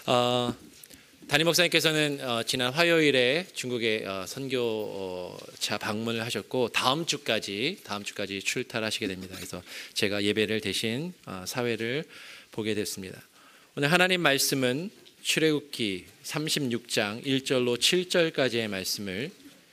어, 담임 목사님께서는 지난 화요일에 중국에 선교차 방문을 하셨고 다음 주까지 출타하시게 됩니다. 그래서 제가 예배를 대신 사회를 보게 됐습니다. 오늘 하나님 말씀은 출애굽기 36장 1절로 7절까지의 말씀을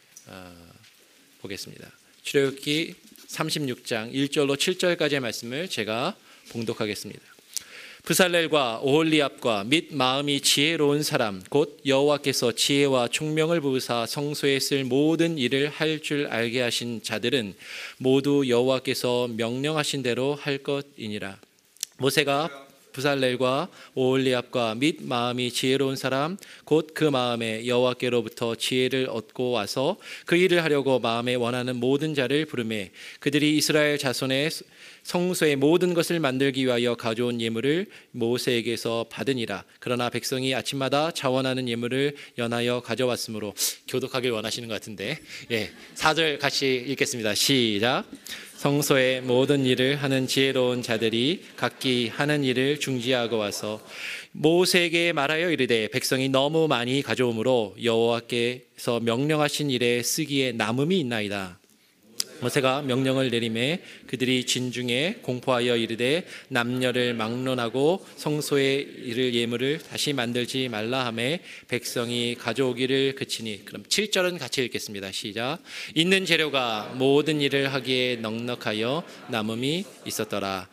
보겠습니다. 출애굽기 36장 1절로 7절까지의 말씀을 제가 봉독하겠습니다. 브살렐과 오홀리압과 및 마음이 지혜로운 사람 곧 여호와께서 지혜와 총명을 부으사 성소에 쓸 모든 일을 할 줄 알게 하신 자들은 모두 여호와께서 명령하신 대로 할 것이니라. 모세가 브살렐과 오홀리압과 및 마음이 지혜로운 사람 곧 그 마음에 여호와께로부터 지혜를 얻고 와서 그 일을 하려고 마음에 원하는 모든 자를 부르매 그들이 이스라엘 자손의 성소의 모든 것을 만들기 위하여 가져온 예물을 모세에게서 받으니라. 그러나 백성이 아침마다 자원하는 예물을 연하여 가져왔으므로 교독하길 원하시는 것 같은데 4절 같이 읽겠습니다. 시작. 성소의 모든 일을 하는 지혜로운 자들이 각기 하는 일을 중지하고 와서 모세에게 말하여 이르되 백성이 너무 많이 가져오므로 여호와께서 명령하신 일에 쓰기에 남음이 있나이다. 모세가 명령을 내리매 그들이 진중에 공포하여 이르되 남녀를 막론하고 성소에 이를 예물을 다시 만들지 말라 하매 백성이 가져오기를 그치니. 그럼 7절은 같이 읽겠습니다. 시작. 있는 재료가 모든 일을 하기에 넉넉하여 남음이 있었더라.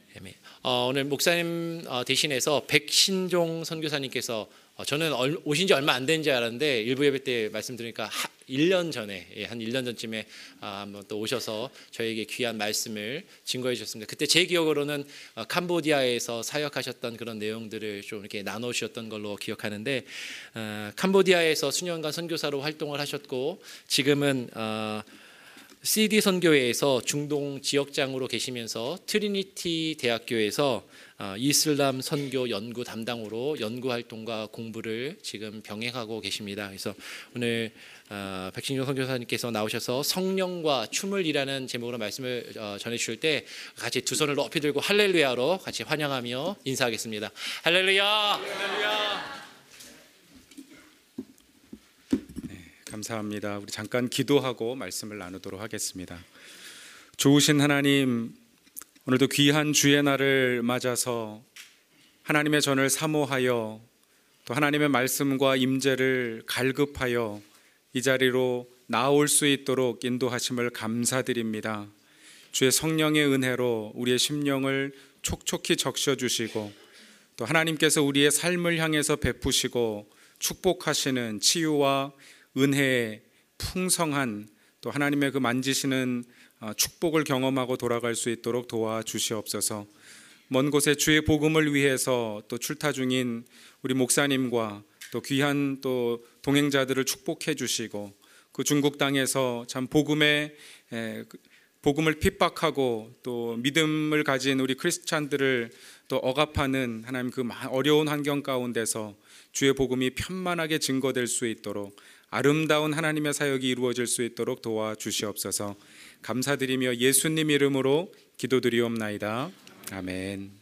오늘 목사님 대신해서 백신종 선교사님께서 저는 오신 지 얼마 안 된 줄 알았는데 일부 예배 때 말씀드리니까 1년 전에 한 1년 전쯤에 한번 또 오셔서 저에게 귀한 말씀을 증거해 주셨습니다. 그때 제 기억으로는 캄보디아에서 사역하셨던 그런 내용들을 좀 이렇게 나누셨던 걸로 기억하는데 캄보디아에서 수년간 선교사로 활동을 하셨고 지금은 CD 선교회에서 중동 지역장으로 계시면서 트리니티 대학교에서 이슬람 선교 연구 담당으로 연구 활동과 공부를 지금 병행하고 계십니다. 그래서 오늘 백신종 선교사님께서 나오셔서 성령과 춤을이라는 제목으로 말씀을 전해 주실 때 같이 두 손을 높이 들고 할렐루야로 같이 환영하며 인사하겠습니다. 할렐루야. 할렐루야. 감사합니다. 우리 잠깐 기도하고 말씀을 나누도록 하겠습니다. 좋으신 하나님, 오늘도 귀한 주의 날을 맞아서 하나님의 전을 사모하여 또 하나님의 말씀과 임재를 갈급하여 이 자리로 나올 수 있도록 인도하심을 감사드립니다. 주의 성령의 은혜로 우리의 심령을 촉촉히 적셔주시고 또 하나님께서 우리의 삶을 향해서 베푸시고 축복하시는 치유와 은혜의 풍성한 또 하나님의 그 만지시는 축복을 경험하고 돌아갈 수 있도록 도와주시옵소서. 먼 곳에 주의 복음을 위해서 또 출타 중인 우리 목사님과 또 귀한 또 동행자들을 축복해 주시고 그 중국 땅에서 참 복음을 핍박하고 또 믿음을 가진 우리 크리스찬들을 또 억압하는 하나님 그 어려운 환경 가운데서 주의 복음이 편만하게 증거될 수 있도록 아름다운 하나님의 사역이 이루어질 수 있도록 도와주시옵소서. 감사드리며 예수님 이름으로 기도드리옵나이다. 아멘.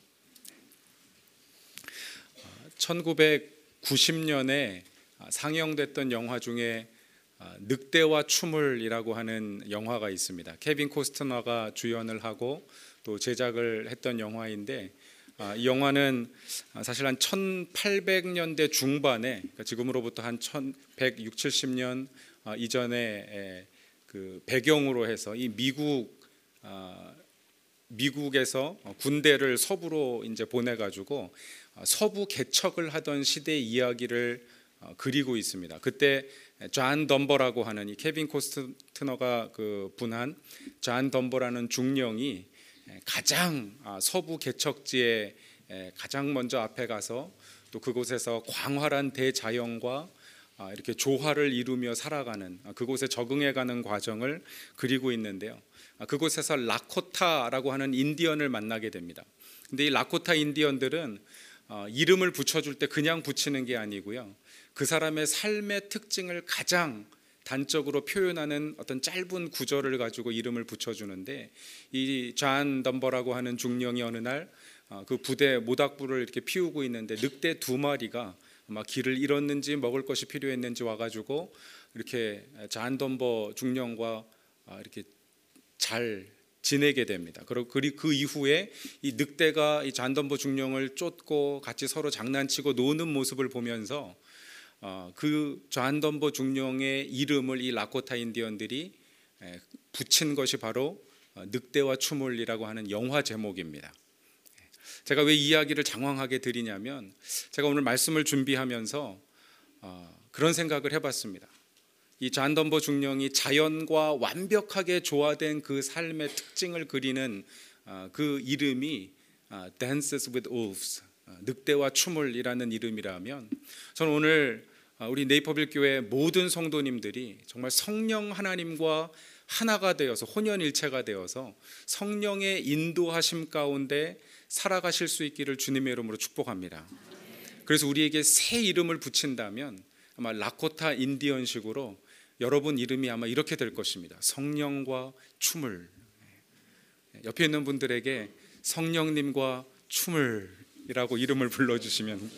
1990년에 상영됐던 영화 중에 늑대와 춤을이라고 하는 영화가 있습니다. 케빈 코스트너가 주연을 하고 또 제작을 했던 영화인데 이 영화는 사실 한 1800년대 중반에 그러니까 지금으로부터 한 1160, 70년 이전에 그 배경으로 해서 이 미국에서 군대를 서부로 이제 보내가지고 서부 개척을 하던 시대의 이야기를 그리고 있습니다. 그때 존 덤버라고 하는 이 케빈 코스트너가 그 분한 존 덤버라는 중령이 가장 서부 개척지에 가장 먼저 앞에 가서 또 그곳에서 광활한 대자연과 이렇게 조화를 이루며 살아가는 그곳에 적응해가는 과정을 그리고 있는데요. 그곳에서 라코타라고 하는 인디언을 만나게 됩니다. 근데 이 라코타 인디언들은 이름을 붙여줄 때 그냥 붙이는 게 아니고요. 그 사람의 삶의 특징을 가장 단적으로 표현하는 어떤 짧은 구절을 가지고 이름을 붙여주는데 이 존 덤버라고 하는 중령이 어느 날 그 부대 모닥불을 이렇게 피우고 있는데 늑대 두 마리가 아마 길을 잃었는지 먹을 것이 필요했는지 와가지고 이렇게 잔덤버 중령과 이렇게 잘 지내게 됩니다. 그리고 그 이후에 이 늑대가 이 잔덤버 중령을 쫓고 같이 서로 장난치고 노는 모습을 보면서 그 잔덤버 중령의 이름을 이 라코타 인디언들이 붙인 것이 바로 늑대와 추몰이라고 하는 영화 제목입니다. 제가 왜 이야기를 장황하게 드리냐면 제가 오늘 말씀을 준비하면서 그런 생각을 해봤습니다. 이 잔덤버 중령이 자연과 완벽하게 조화된 그 삶의 특징을 그리는 그 이름이 Dances with Wolves, 늑대와 춤을이라는 이름이라면 저는 오늘 우리 네이버빌 교회 모든 성도님들이 정말 성령 하나님과 하나가 되어서 혼연일체가 되어서 성령의 인도하심 가운데 살아가실 수 있기를 주님의 이름으로 축복합니다. 그래서 우리에게 새 이름을 붙인다면 아마 라코타 인디언식으로 여러분 이름이 아마 이렇게 될 것입니다. 성령과 춤을. 옆에 있는 분들에게 성령님과 춤을이라고 이름을 불러주시면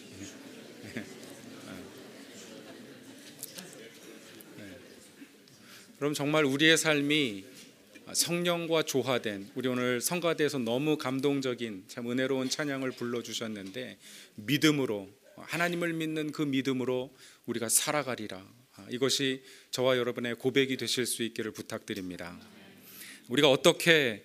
그럼 정말 우리의 삶이 성령과 조화된, 우리 오늘 성가대에서 너무 감동적인 참 은혜로운 찬양을 불러주셨는데 믿음으로, 하나님을 믿는 그 믿음으로 우리가 살아가리라. 이것이 저와 여러분의 고백이 되실 수 있기를 부탁드립니다. 우리가 어떻게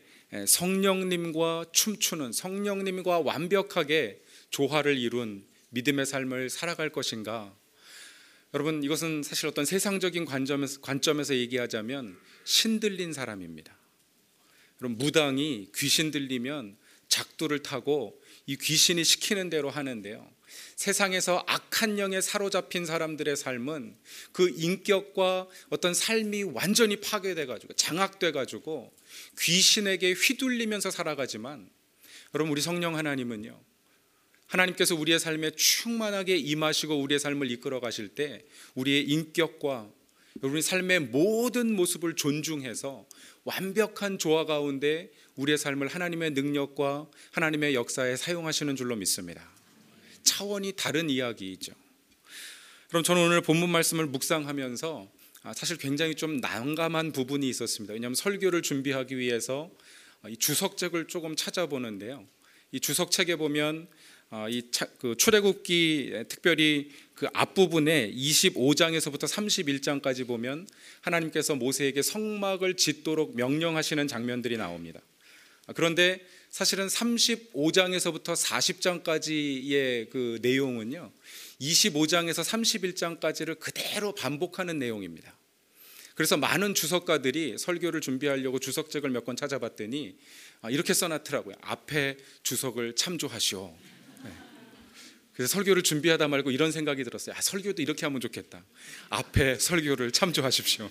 성령님과 춤추는, 성령님과 완벽하게 조화를 이룬 믿음의 삶을 살아갈 것인가? 여러분, 이것은 사실 어떤 세상적인 관점에서 얘기하자면 신들린 사람입니다. 여러분, 무당이 귀신 들리면 작두를 타고 이 귀신이 시키는 대로 하는데요, 세상에서 악한 영에 사로잡힌 사람들의 삶은 그 인격과 어떤 삶이 완전히 파괴돼가지고 장악돼가지고 귀신에게 휘둘리면서 살아가지만, 여러분, 우리 성령 하나님은요, 하나님께서 우리의 삶에 충만하게 임하시고 우리의 삶을 이끌어 가실 때 우리의 인격과 우리 삶의 모든 모습을 존중해서 완벽한 조화 가운데 우리의 삶을 하나님의 능력과 하나님의 역사에 사용하시는 줄로 믿습니다. 차원이 다른 이야기이죠. 그럼 저는 오늘 본문 말씀을 묵상하면서 사실 굉장히 좀 난감한 부분이 있었습니다. 왜냐하면 설교를 준비하기 위해서 이 주석책을 조금 찾아보는데요, 이 주석책에 보면 그 출애굽기 특별히 그 앞부분에 25장에서부터 31장까지 보면 하나님께서 모세에게 성막을 짓도록 명령하시는 장면들이 나옵니다. 그런데 사실은 35장에서부터 40장까지의 그 내용은요, 25장에서 31장까지를 그대로 반복하는 내용입니다. 그래서 많은 주석가들이 설교를 준비하려고 주석책을 몇 권 찾아봤더니 이렇게 써놨더라고요. 앞에 주석을 참조하시오. 그래서 설교를 준비하다 말고 이런 생각이 들었어요. 설교도 이렇게 하면 좋겠다. 앞에 설교를 참조하십시오.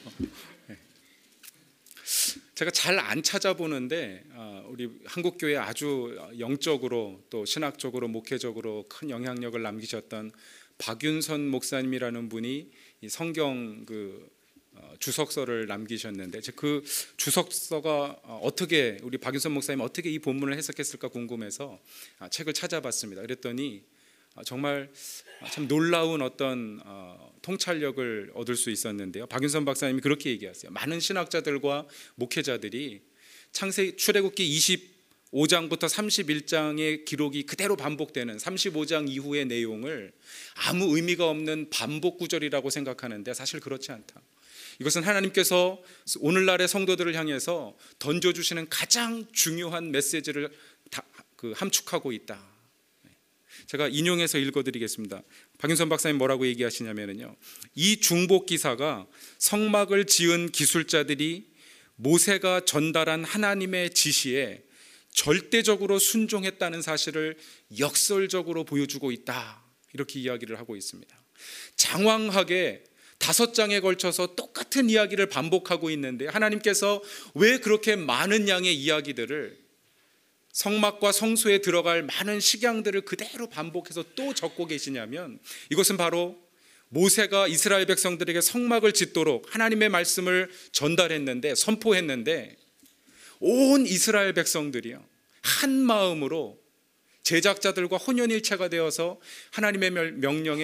제가 잘 안 찾아보는데 우리 한국교회 아주 영적으로 또 신학적으로 목회적으로 큰 영향력을 남기셨던 박윤선 목사님이라는 분이 이 성경 주석서를 남기셨는데, 그 주석서가 어떻게, 우리 박윤선 목사님 어떻게 이 본문을 해석했을까 궁금해서 책을 찾아봤습니다. 그랬더니 정말 참 놀라운 어떤 통찰력을 얻을 수 있었는데요, 박윤선 박사님이 그렇게 얘기하세요. 많은 신학자들과 목회자들이 출애굽기 25장부터 31장의 기록이 그대로 반복되는 35장 이후의 내용을 아무 의미가 없는 반복 구절이라고 생각하는데 사실 그렇지 않다. 이것은 하나님께서 오늘날의 성도들을 향해서 던져주시는 가장 중요한 메시지를 함축하고 있다. 제가 인용해서 읽어드리겠습니다. 박윤선 박사님 뭐라고 얘기하시냐면요, 이 중복 기사가 성막을 지은 기술자들이 모세가 전달한 하나님의 지시에 절대적으로 순종했다는 사실을 역설적으로 보여주고 있다, 이렇게 이야기를 하고 있습니다. 장황하게 5장에 걸쳐서 똑같은 이야기를 반복하고 있는데 하나님께서 왜 그렇게 많은 양의 이야기들을, 성막과 성소에 들어갈 많은 식양들을 그대로 반복해서 또 적고 계시냐면, 이것은 바로 모세가 이스라엘 백성들에게 성막을 짓도록 하나님의 말씀을 전달했는데, 선포했는데, 온 이스라엘 백성들이요, 한 마음으로 제작자들과 혼연일체가 되어서 하나님의 명령에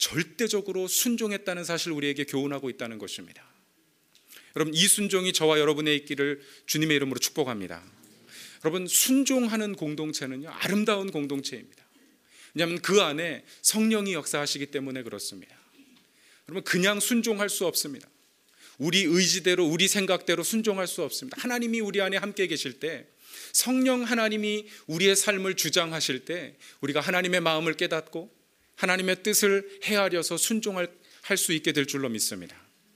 절대적으로 순종했다는 사실을 우리에게 교훈하고 있다는 것입니다. 여러분, 이 순종이 저와 여러분의 있기를 주님의 이름으로 축복합니다. 여러분, 순종하는 공동체는요, 아름다운 공동체입니다. 왜냐하면 그 안에 성령이 역사하시기 때문에 그렇습니다. 여러분, 그냥 순종할 수 없습니다. 우리 의지대로, 우리 생각대로 순종할 수 없습니다. 하나님이 우리 안에 함께 계실 때, 성령 하나님이 우리의 삶을 주장하실 때 우리가 하나님의 마음을 깨닫고 하나님의 뜻을 헤아려서 순종할 수 있게 될 줄로 믿습니다.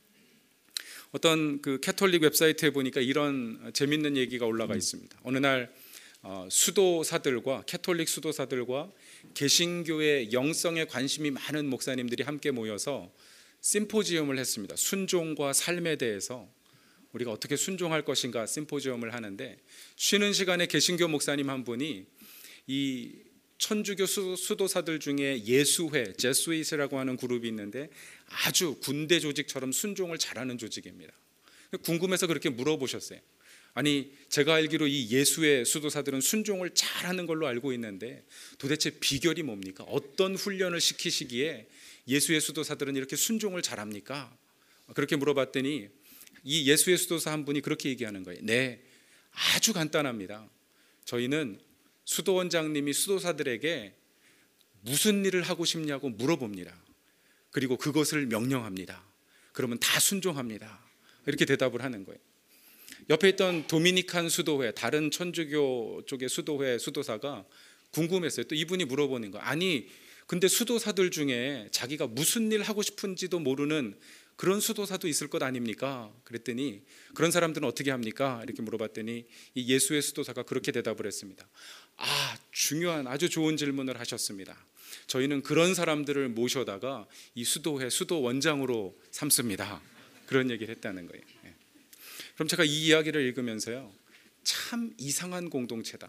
어떤 그 캐톨릭 웹사이트에 보니까 이런 재밌는 얘기가 올라가 있습니다. 어느 날 수도사들과, 캐톨릭 수도사들과 개신교의 영성에 관심이 많은 목사님들이 함께 모여서 심포지엄을 했습니다. 순종과 삶에 대해서 우리가 어떻게 순종할 것인가 심포지엄을 하는데, 쉬는 시간에 개신교 목사님 한 분이 이 천주교 수도사들 중에 예수회, 제수잇이라고 하는 그룹이 있는데 아주 군대 조직처럼 순종을 잘하는 조직입니다. 궁금해서 그렇게 물어보셨어요. 아니, 제가 알기로 이 예수회 수도사들은 순종을 잘하는 걸로 알고 있는데 도대체 비결이 뭡니까? 어떤 훈련을 시키시기에 예수회 수도사들은 이렇게 순종을 잘합니까? 그렇게 물어봤더니 이 예수회 수도사 한 분이 그렇게 얘기하는 거예요. 네, 아주 간단합니다. 저희는 수도원장님이 수도사들에게 무슨 일을 하고 싶냐고 물어봅니다. 그리고 그것을 명령합니다. 그러면 다 순종합니다. 이렇게 대답을 하는 거예요. 옆에 있던 도미니칸 수도회, 다른 천주교 쪽의 수도회 수도사가 궁금했어요. 또 이분이 물어보는 거, 아니 근데 수도사들 중에 자기가 무슨 일 하고 싶은지도 모르는 그런 수도사도 있을 것 아닙니까? 그랬더니 그런 사람들은 어떻게 합니까? 이렇게 물어봤더니 이 예수의 수도사가 그렇게 대답을 했습니다. 중요한 아주 좋은 질문을 하셨습니다. 저희는 그런 사람들을 모셔다가 이 수도회 수도원장으로 삼습니다. 그런 얘기를 했다는 거예요. 그럼 제가 이 이야기를 읽으면서요, 참 이상한 공동체다.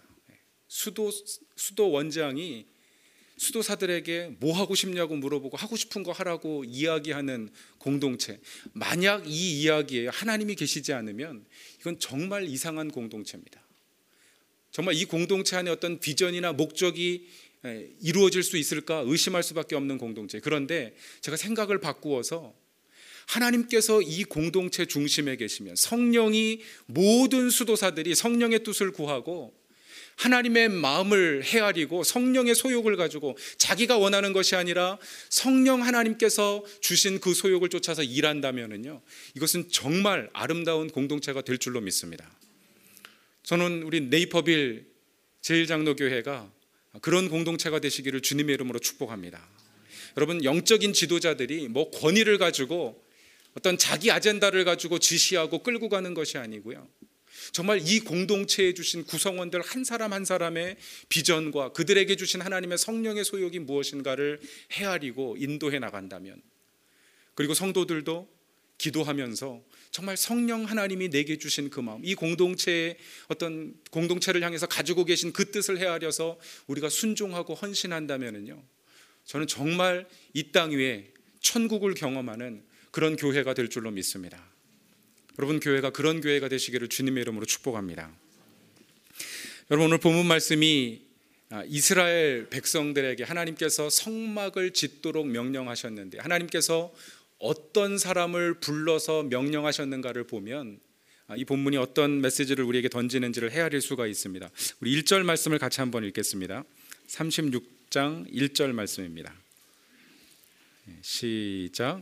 수도원장이 수도사들에게 뭐 하고 싶냐고 물어보고 하고 싶은 거 하라고 이야기하는 공동체, 만약 이 이야기에 하나님이 계시지 않으면 이건 정말 이상한 공동체입니다. 정말 이 공동체 안에 어떤 비전이나 목적이 이루어질 수 있을까 의심할 수밖에 없는 공동체. 그런데 제가 생각을 바꾸어서 하나님께서 이 공동체 중심에 계시면 성령이 모든 수도사들이 성령의 뜻을 구하고 하나님의 마음을 헤아리고 성령의 소욕을 가지고 자기가 원하는 것이 아니라 성령 하나님께서 주신 그 소욕을 쫓아서 일한다면요, 이것은 정말 아름다운 공동체가 될 줄로 믿습니다. 저는 우리 네이퍼빌 제1장로교회가 그런 공동체가 되시기를 주님의 이름으로 축복합니다. 여러분, 영적인 지도자들이 뭐 권위를 가지고 어떤 자기 아젠다를 가지고 지시하고 끌고 가는 것이 아니고요, 정말 이 공동체에 주신 구성원들 한 사람 한 사람의 비전과 그들에게 주신 하나님의 성령의 소욕이 무엇인가를 헤아리고 인도해 나간다면, 그리고 성도들도 기도하면서 정말 성령 하나님이 내게 주신 그 마음, 이 공동체의 어떤 공동체를 향해서 가지고 계신 그 뜻을 헤아려서 우리가 순종하고 헌신한다면요, 저는 정말 이 땅 위에 천국을 경험하는 그런 교회가 될 줄로 믿습니다. 여러분, 교회가 그런 교회가 되시기를 주님의 이름으로 축복합니다. 여러분, 오늘 본문 말씀이 이스라엘 백성들에게 하나님께서 성막을 짓도록 명령하셨는데 하나님께서 어떤 사람을 불러서 명령하셨는가를 보면 이 본문이 어떤 메시지를 우리에게 던지는지를 헤아릴 수가 있습니다. 우리 1절 말씀을 같이 한번 읽겠습니다. 36장 1절 말씀입니다. 시작.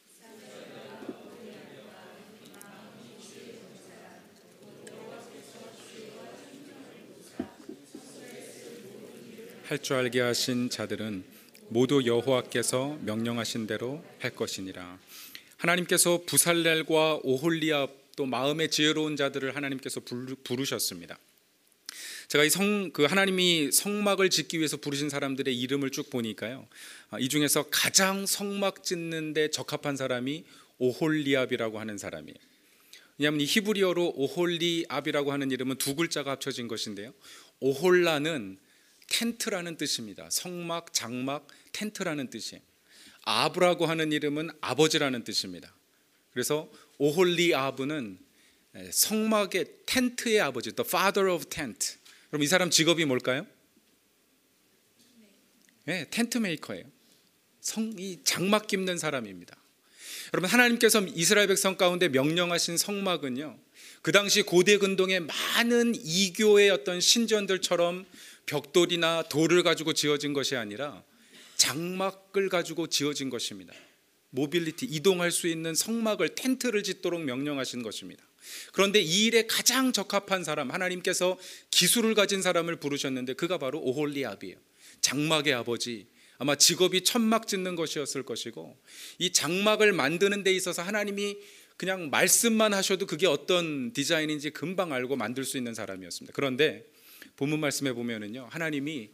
할 줄 알게 하신 자들은 모두 여호와께서 명령하신 대로 할 것이니라. 하나님께서 부살렐과 오홀리압, 또 마음의 지혜로운 자들을 하나님께서 부르셨습니다. 제가 하나님이 성막을 짓기 위해서 부르신 사람들의 이름을 쭉 보니까요, 이 중에서 가장 성막 짓는 데 적합한 사람이 오홀리압이라고 하는 사람이에요. 왜냐하면 이 히브리어로 오홀리압이라고 하는 이름은 두 글자가 합쳐진 것인데요, 오홀라는 텐트라는 뜻입니다. 성막, 장막, 텐트라는 뜻이에요. 아브라고 하는 이름은 아버지라는 뜻입니다. 그래서 오홀리아브는 성막의 텐트의 아버지, the father of tent. 그럼 이 사람 직업이 뭘까요? 네, 텐트 메이커예요. 이 장막 깁는 사람입니다. 여러분, 하나님께서 이스라엘 백성 가운데 명령하신 성막은요, 그 당시 고대 근동의 많은 이교의 어떤 신전들처럼 벽돌이나 돌을 가지고 지어진 것이 아니라 장막을 가지고 지어진 것입니다. 모빌리티, 이동할 수 있는 성막을, 텐트를 짓도록 명령하신 것입니다. 그런데 이 일에 가장 적합한 사람, 하나님께서 기술을 가진 사람을 부르셨는데 그가 바로 오홀리압이에요. 장막의 아버지, 아마 직업이 천막 짓는 것이었을 것이고, 이 장막을 만드는 데 있어서 하나님이 그냥 말씀만 하셔도 그게 어떤 디자인인지 금방 알고 만들 수 있는 사람이었습니다. 그런데 본문 말씀에 보면은요, 하나님이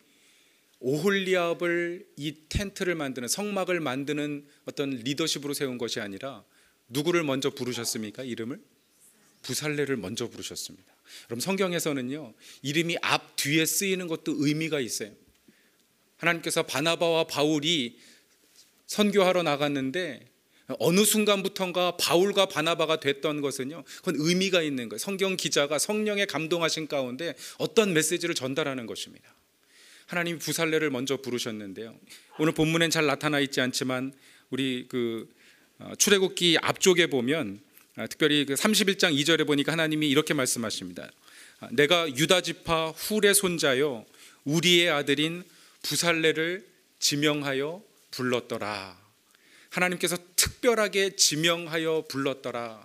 오홀리압을 이 텐트를 만드는, 성막을 만드는 어떤 리더십으로 세운 것이 아니라 누구를 먼저 부르셨습니까? 이름을? 부살레를 먼저 부르셨습니다. 그럼 성경에서는요, 이름이 앞 뒤에 쓰이는 것도 의미가 있어요. 하나님께서 바나바와 바울이 선교하러 나갔는데 어느 순간부터인가 바울과 바나바가 됐던 것은요, 그건 의미가 있는 거예요. 성경 기자가 성령에 감동하신 가운데 어떤 메시지를 전달하는 것입니다. 하나님이 부살레를 먼저 부르셨는데요, 오늘 본문엔 잘 나타나 있지 않지만 우리 출애굽기 앞쪽에 보면, 특별히 31장 2절에 보니까 하나님이 이렇게 말씀하십니다. 내가 유다 지파 훌의 손자요 우리의 아들인 부살레를 지명하여 불렀더라. 하나님께서 특별하게 지명하여 불렀더라.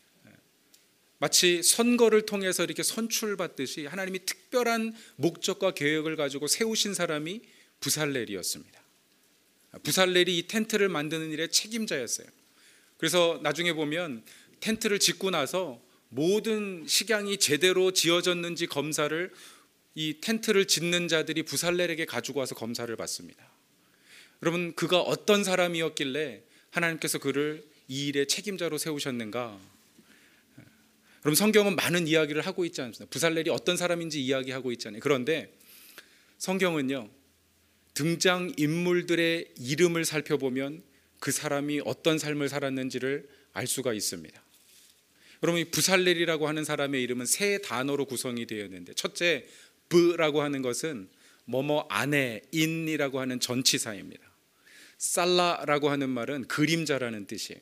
마치 선거를 통해서 이렇게 선출받듯이 하나님이 특별한 목적과 계획을 가지고 세우신 사람이 부살렐이었습니다. 부살렐이 이 텐트를 만드는 일의 책임자였어요. 그래서 나중에 보면 텐트를 짓고 나서 모든 식양이 제대로 지어졌는지 검사를 이 텐트를 짓는 자들이 부살렐에게 가지고 와서 검사를 받습니다. 여러분, 그가 어떤 사람이었길래 하나님께서 그를 이 일의 책임자로 세우셨는가? 여러분, 성경은 많은 이야기를 하고 있지 않습니까? 부살렐이 어떤 사람인지 이야기하고 있잖아요. 그런데 성경은요, 등장 인물들의 이름을 살펴보면 그 사람이 어떤 삶을 살았는지를 알 수가 있습니다. 여러분, 이 부살렐이라고 하는 사람의 이름은 세 단어로 구성이 되어 있는데, 첫째, 브라고 하는 것은 뭐뭐 안에, 인이라고 하는 전치사입니다. 살라라고 하는 말은 그림자라는 뜻이에요.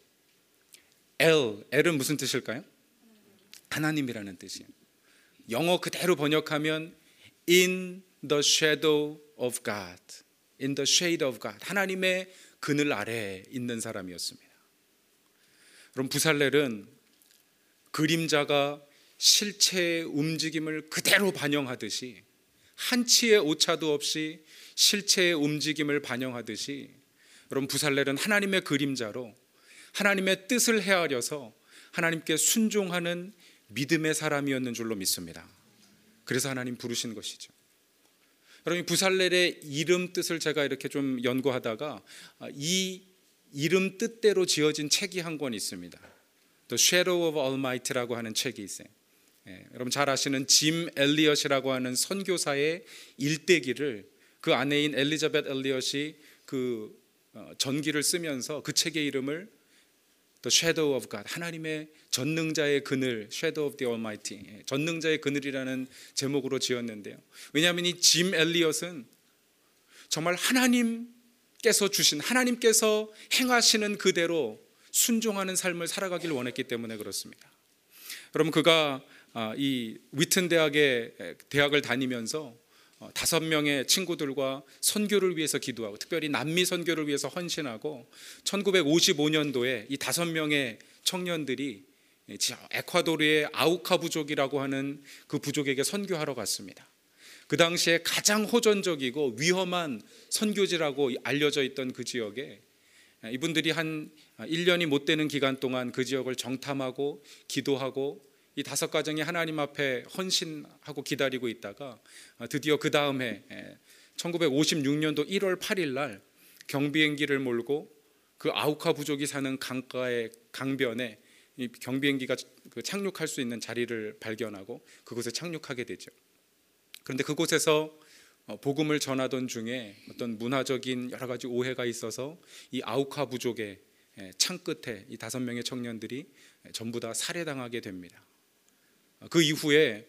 엘은 무슨 뜻일까요? 하나님이라는 뜻이에요. 영어 그대로 번역하면 in the shadow of God, in the shade of God, 하나님의 그늘 아래에 있는 사람이었습니다. 그럼 부살렐은 그림자가 실체의 움직임을 그대로 반영하듯이, 한치의 오차도 없이 실체의 움직임을 반영하듯이, 여러분, 부살렐은 하나님의 그림자로 하나님의 뜻을 헤아려서 하나님께 순종하는 믿음의 사람이었는 줄로 믿습니다. 그래서 하나님 부르신 것이죠. 여러분, 부살렐의 이름 뜻을 제가 이렇게 좀 연구하다가 이 이름 뜻대로 지어진 책이 한 권 있습니다. The Shadow of Almighty라고 하는 책이 있어요. 여러분 잘 아시는 짐 엘리엇이라고 하는 선교사의 일대기를 그 아내인 엘리자벳 엘리엇이 그 전기를 쓰면서 그 책의 이름을 The Shadow of God, 하나님의 전능자의 그늘, Shadow of the Almighty, 전능자의 그늘이라는 제목으로 지었는데요. 왜냐하면 이 짐 엘리엇은 정말 하나님께서 주신, 하나님께서 행하시는 그대로 순종하는 삶을 살아가길 원했기 때문에 그렇습니다. 여러분, 그가 이 위튼 대학을 다니면서 5명의 친구들과 선교를 위해서 기도하고, 특별히 남미 선교를 위해서 헌신하고, 1955년도에 이 5명의 청년들이 에콰도르의 아우카 부족이라고 하는 그 부족에게 선교하러 갔습니다. 그 당시에 가장 호전적이고 위험한 선교지라고 알려져 있던 그 지역에 이분들이 한 1년이 못 되는 기간 동안 그 지역을 정탐하고 기도하고 이 5가정이 하나님 앞에 헌신하고 기다리고 있다가 드디어 그 다음 해 1956년도 1월 8일 날 경비행기를 몰고 그 아우카 부족이 사는 강가의 강변에 이 경비행기가 착륙할 수 있는 자리를 발견하고 그곳에 착륙하게 되죠. 그런데 그곳에서 복음을 전하던 중에 어떤 문화적인 여러 가지 오해가 있어서 이 아우카 부족의 창 끝에 이 5명의 청년들이 전부 다 살해당하게 됩니다. 그 이후에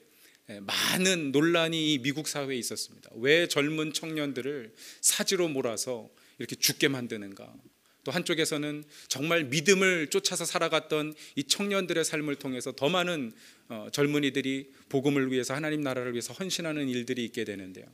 많은 논란이 미국 사회에 있었습니다. 왜 젊은 청년들을 사지로 몰아서 이렇게 죽게 만드는가? 또 한쪽에서는 정말 믿음을 쫓아서 살아갔던 이 청년들의 삶을 통해서 더 많은 젊은이들이 복음을 위해서 하나님 나라를 위해서 헌신하는 일들이 있게 되는데요.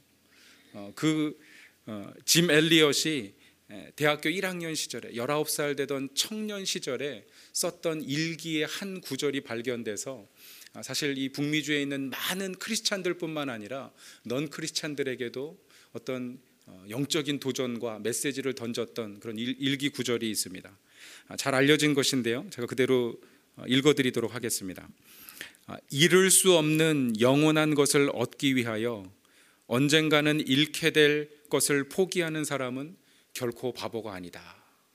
짐 엘리엇이 대학교 1학년 시절에 19살 되던 청년 시절에 썼던 일기의 한 구절이 발견돼서 사실 이 북미주에 있는 많은 크리스찬들뿐만 아니라 넌 크리스찬들에게도 어떤 영적인 도전과 메시지를 던졌던 그런 일기 구절이 있습니다. 잘 알려진 것인데요, 제가 그대로 읽어드리도록 하겠습니다. 잃을 수 없는 영원한 것을 얻기 위하여 언젠가는 잃게 될 것을 포기하는 사람은 결코 바보가 아니다.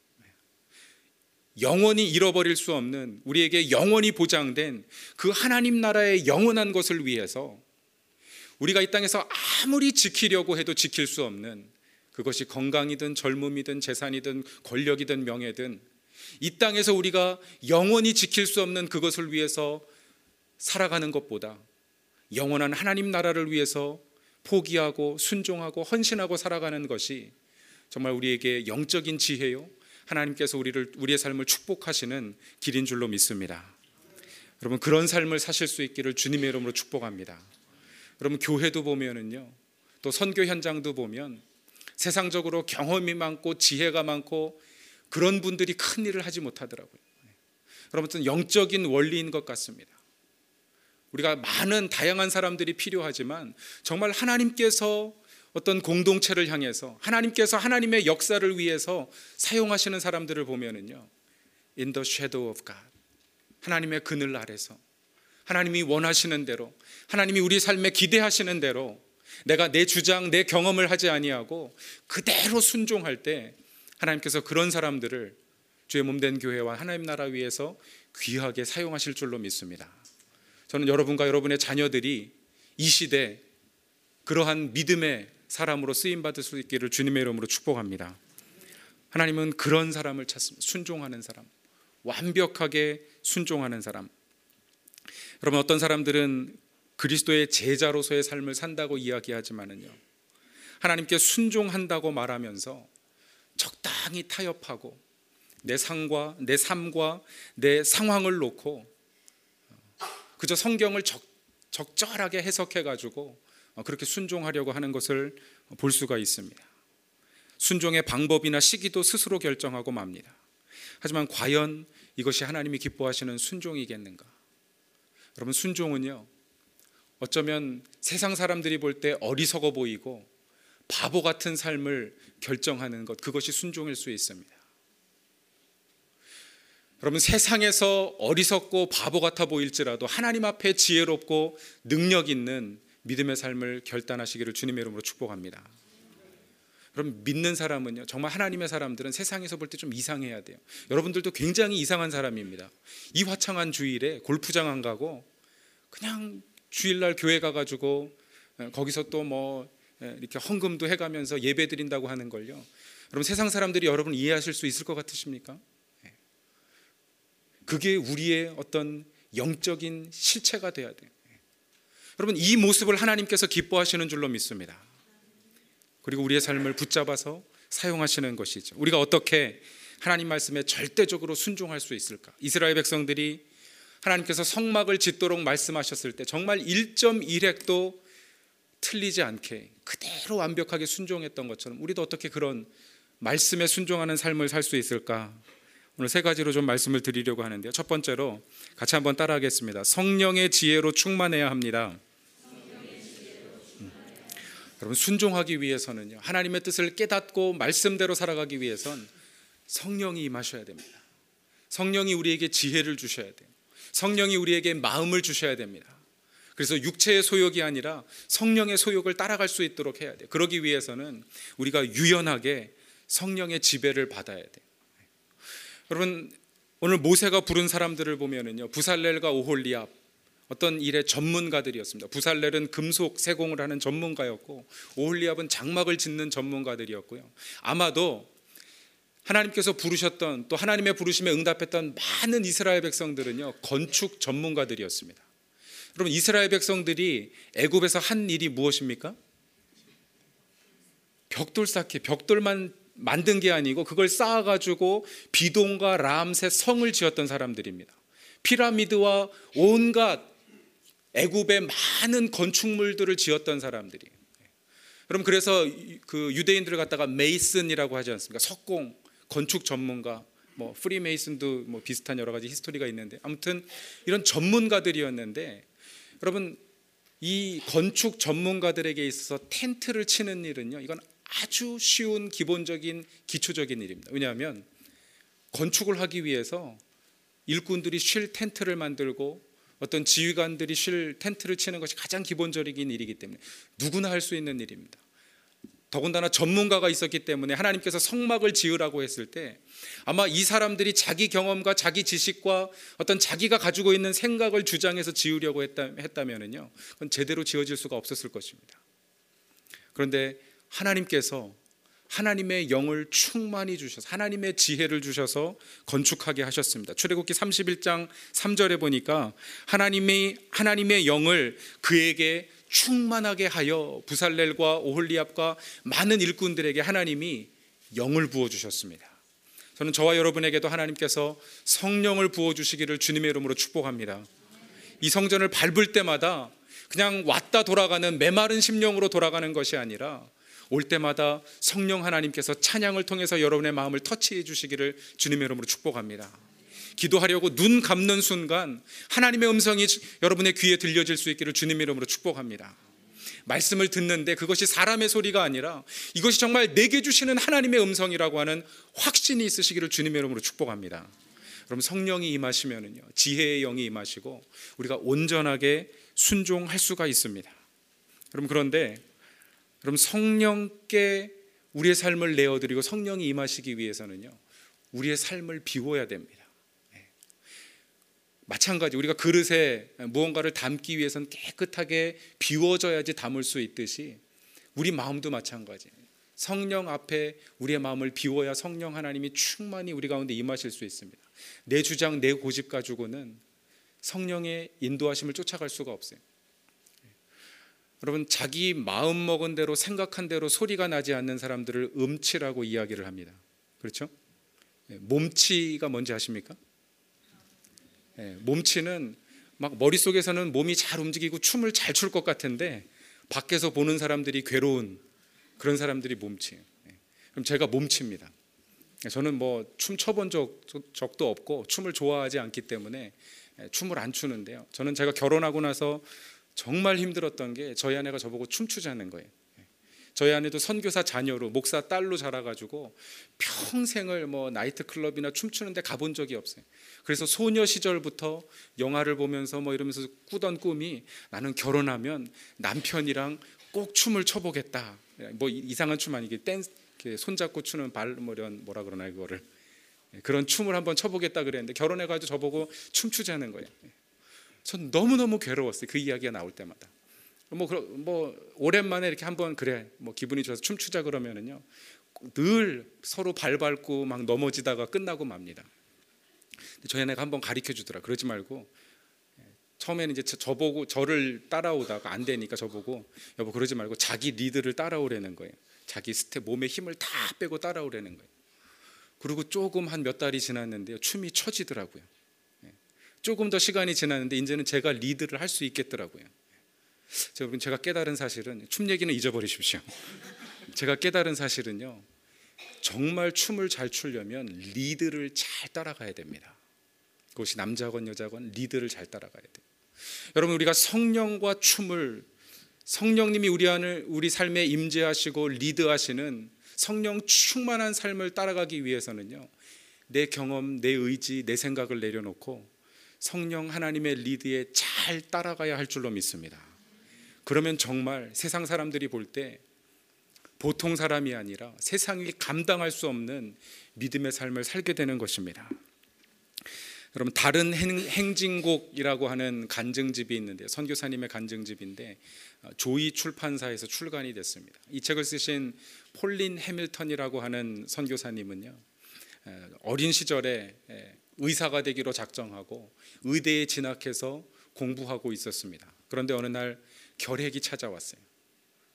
영원히 잃어버릴 수 없는, 우리에게 영원히 보장된 그 하나님 나라의 영원한 것을 위해서 우리가 이 땅에서 아무리 지키려고 해도 지킬 수 없는, 그것이 건강이든 젊음이든 재산이든 권력이든 명예든 이 땅에서 우리가 영원히 지킬 수 없는 그것을 위해서 살아가는 것보다 영원한 하나님 나라를 위해서 포기하고 순종하고 헌신하고 살아가는 것이 정말 우리에게 영적인 지혜요, 하나님께서 우리의 삶을 축복하시는 길인 줄로 믿습니다. 여러분, 그런 삶을 사실 수 있기를 주님의 이름으로 축복합니다. 여러분, 교회도 보면은요, 또 선교 현장도 보면 세상적으로 경험이 많고 지혜가 많고 그런 분들이 큰 일을 하지 못하더라고요. 여러분, 영적인 원리인 것 같습니다. 우리가 많은 다양한 사람들이 필요하지만 정말 하나님께서 어떤 공동체를 향해서 하나님께서 하나님의 역사를 위해서 사용하시는 사람들을 보면은요, in the shadow of God, 하나님의 그늘 아래서 하나님이 원하시는 대로, 하나님이 우리 삶에 기대하시는 대로 내가 내 주장, 내 경험을 하지 아니하고 그대로 순종할 때 하나님께서 그런 사람들을 주의 몸된 교회와 하나님 나라 위해서 귀하게 사용하실 줄로 믿습니다. 저는 여러분과 여러분의 자녀들이 이 시대 그러한 믿음의 사람으로 쓰임받을 수 있기를 주님의 이름으로 축복합니다. 하나님은 그런 사람을 찾습니다. 순종하는 사람, 완벽하게 순종하는 사람. 여러분, 어떤 사람들은 그리스도의 제자로서의 삶을 산다고 이야기하지만은요, 하나님께 순종한다고 말하면서 적당히 타협하고 내 삶과 내 상황을 놓고 그저 성경을 적절하게 해석해가지고 그렇게 순종하려고 하는 것을 볼 수가 있습니다. 순종의 방법이나 시기도 스스로 결정하고 맙니다. 하지만 과연 이것이 하나님이 기뻐하시는 순종이겠는가? 여러분, 순종은요, 어쩌면 세상 사람들이 볼 때 어리석어 보이고 바보 같은 삶을 결정하는 것, 그것이 순종일 수 있습니다. 여러분, 세상에서 어리석고 바보 같아 보일지라도 하나님 앞에 지혜롭고 능력 있는 믿음의 삶을 결단하시기를 주님의 이름으로 축복합니다. 여러분, 믿는 사람은요, 정말 하나님의 사람들은 세상에서 볼 때 좀 이상해야 돼요. 여러분들도 굉장히 이상한 사람입니다. 이 화창한 주일에 골프장 안 가고 그냥 주일날 교회 가가지고 거기서 또 뭐 이렇게 헌금도 해가면서 예배 드린다고 하는 걸요, 여러분, 세상 사람들이 여러분 이해하실 수 있을 것 같으십니까? 그게 우리의 어떤 영적인 실체가 돼야 돼요. 여러분, 이 모습을 하나님께서 기뻐하시는 줄로 믿습니다. 그리고 우리의 삶을 붙잡아서 사용하시는 것이죠. 우리가 어떻게 하나님 말씀에 절대적으로 순종할 수 있을까? 이스라엘 백성들이 하나님께서 성막을 짓도록 말씀하셨을 때 정말 1.1획도 틀리지 않게 그대로 완벽하게 순종했던 것처럼 우리도 어떻게 그런 말씀에 순종하는 삶을 살 수 있을까? 오늘 세 가지로 좀 말씀을 드리려고 하는데요. 첫 번째로 같이 한번 따라하겠습니다. 성령의 지혜로 충만해야 합니다. 여러분, 순종하기 위해서는요, 하나님의 뜻을 깨닫고 말씀대로 살아가기 위해선 성령이 임하셔야 됩니다. 성령이 우리에게 지혜를 주셔야 돼요. 성령이 우리에게 마음을 주셔야 됩니다. 그래서 육체의 소욕이 아니라 성령의 소욕을 따라갈 수 있도록 해야 돼요. 그러기 위해서는 우리가 유연하게 성령의 지배를 받아야 돼요. 여러분, 오늘 모세가 부른 사람들을 보면은요, 부살렐과 오홀리압, 어떤 일의 전문가들이었습니다. 부살렐은 금속 세공을 하는 전문가였고 오홀리압은 장막을 짓는 전문가들이었고요. 아마도 하나님께서 부르셨던, 또 하나님의 부르심에 응답했던 많은 이스라엘 백성들은요, 건축 전문가들이었습니다. 여러분, 이스라엘 백성들이 애굽에서 한 일이 무엇입니까? 벽돌 쌓기, 벽돌만 만든 게 아니고 그걸 쌓아가지고 비동과 라암셋 성을 지었던 사람들입니다. 피라미드와 온갖 애굽의 많은 건축물들을 지었던 사람들이에요. 그럼 그래서 그 유대인들을 갖다가 메이슨이라고 하지 않습니까? 석공, 건축 전문가, 뭐 프리메이슨도 뭐 비슷한 여러 가지 히스토리가 있는데, 아무튼 이런 전문가들이었는데, 여러분 이 건축 전문가들에게 있어서 텐트를 치는 일은요, 이건 아주 쉬운 기본적인 기초적인 일입니다. 왜냐하면 건축을 하기 위해서 일꾼들이 쉴 텐트를 만들고 어떤 지휘관들이 쉴 텐트를 치는 것이 가장 기본적인 일이기 때문에 누구나 할 수 있는 일입니다. 더군다나 전문가가 있었기 때문에 하나님께서 성막을 지으라고 했을 때 아마 이 사람들이 자기 경험과 자기 지식과 어떤 자기가 가지고 있는 생각을 주장해서 지으려고 했다면은요, 그건 제대로 지어질 수가 없었을 것입니다. 그런데 하나님께서 하나님의 영을 충만히 주셔서 하나님의 지혜를 주셔서 건축하게 하셨습니다. 출애굽기 31장 3절에 보니까 하나님의 영을 그에게 충만하게 하여 부살렐과 오홀리압과 많은 일꾼들에게 하나님이 영을 부어주셨습니다. 저는 저와 여러분에게도 하나님께서 성령을 부어주시기를 주님의 이름으로 축복합니다. 이 성전을 밟을 때마다 그냥 왔다 돌아가는 메마른 심령으로 돌아가는 것이 아니라 올 때마다 성령 하나님께서 찬양을 통해서 여러분의 마음을 터치해 주시기를 주님의 이름으로 축복합니다. 기도하려고 눈 감는 순간 하나님의 음성이 여러분의 귀에 들려질 수 있기를 주님의 이름으로 축복합니다. 말씀을 듣는데 그것이 사람의 소리가 아니라 이것이 정말 내게 주시는 하나님의 음성이라고 하는 확신이 있으시기를 주님의 이름으로 축복합니다. 그럼 성령이 임하시면은요, 지혜의 영이 임하시고 우리가 온전하게 순종할 수가 있습니다. 그런데 성령께 우리의 삶을 내어드리고 성령이 임하시기 위해서는요, 우리의 삶을 비워야 됩니다. 마찬가지 우리가 그릇에 무언가를 담기 위해서는 깨끗하게 비워져야지 담을 수 있듯이 우리 마음도 마찬가지. 성령 앞에 우리의 마음을 비워야 성령 하나님이 충만히 우리 가운데 임하실 수 있습니다. 내 주장 내 고집 가지고는 성령의 인도하심을 쫓아갈 수가 없어요. 여러분, 자기 마음 먹은 대로 생각한 대로 소리가 나지 않는 사람들을 음치라고 이야기를 합니다. 그렇죠? 몸치가 뭔지 아십니까? 몸치는 막 머릿속에서는 몸이 잘 움직이고 춤을 잘 출 것 같은데 밖에서 보는 사람들이 괴로운 그런 사람들이 몸치예요. 그럼 제가 몸치입니다. 저는 뭐 춤 춰본 적도 없고 춤을 좋아하지 않기 때문에 춤을 안 추는데요, 저는 제가 결혼하고 나서 정말 힘들었던 게 저희 아내가 저보고 춤추자는 거예요. 저희 아내도 선교사 자녀로 목사 딸로 자라가지고 평생을 뭐 나이트클럽이나 춤추는데 가본 적이 없어요. 그래서 소녀 시절부터 영화를 보면서 뭐 이러면서 꾸던 꿈이, 나는 결혼하면 남편이랑 꼭 춤을 춰보겠다. 뭐 이상한 춤 아니게 댄스, 손잡고 추는 뭐라 그러나 그거를, 그런 춤을 한번 춰보겠다 그랬는데 결혼해가지고 저보고 춤추자는 거예요. 전 너무너무 괴로웠어요, 그 이야기가 나올 때마다. 뭐 오랜만에 이렇게 한번 그래 뭐 기분이 좋아서 춤추자 그러면은요, 늘 서로 발 밟고 막 넘어지다가 끝나고 맙니다. 저희 아내가 한번 가르쳐 주더라. 그러지 말고, 처음에는 이제 저보고 저를 따라오다가 안 되니까 저보고, 여보 그러지 말고 자기 리드를 따라오라는 거예요. 자기 스텝, 몸에 힘을 다 빼고 따라오라는 거예요. 그리고 조금 한 몇 달이 지났는데요, 춤이 춰지더라고요. 조금 더 시간이 지났는데 이제는 제가 리드를 할 수 있겠더라고요. 여러분, 제가 깨달은 사실은, 춤 얘기는 잊어버리십시오. 제가 깨달은 사실은요, 정말 춤을 잘 추려면 리드를 잘 따라가야 됩니다. 그것이 남자건 여자건 리드를 잘 따라가야 돼요. 여러분, 우리가 성령과 춤을, 성령님이 우리 삶에 임재하시고 리드하시는 성령 충만한 삶을 따라가기 위해서는요, 내 경험, 내 의지, 내 생각을 내려놓고 성령 하나님의 리드에 잘 따라가야 할 줄로 믿습니다. 그러면 정말 세상 사람들이 볼 때 보통 사람이 아니라 세상이 감당할 수 없는 믿음의 삶을 살게 되는 것입니다. 여러분, 다른 행진곡이라고 하는 간증집이 있는데, 선교사님의 간증집인데 조이 출판사에서 출간이 됐습니다. 이 책을 쓰신 폴린 해밀턴이라고 하는 선교사님은요, 어린 시절에 의사가 되기로 작정하고 의대에 진학해서 공부하고 있었습니다. 그런데 어느 날 결핵이 찾아왔어요.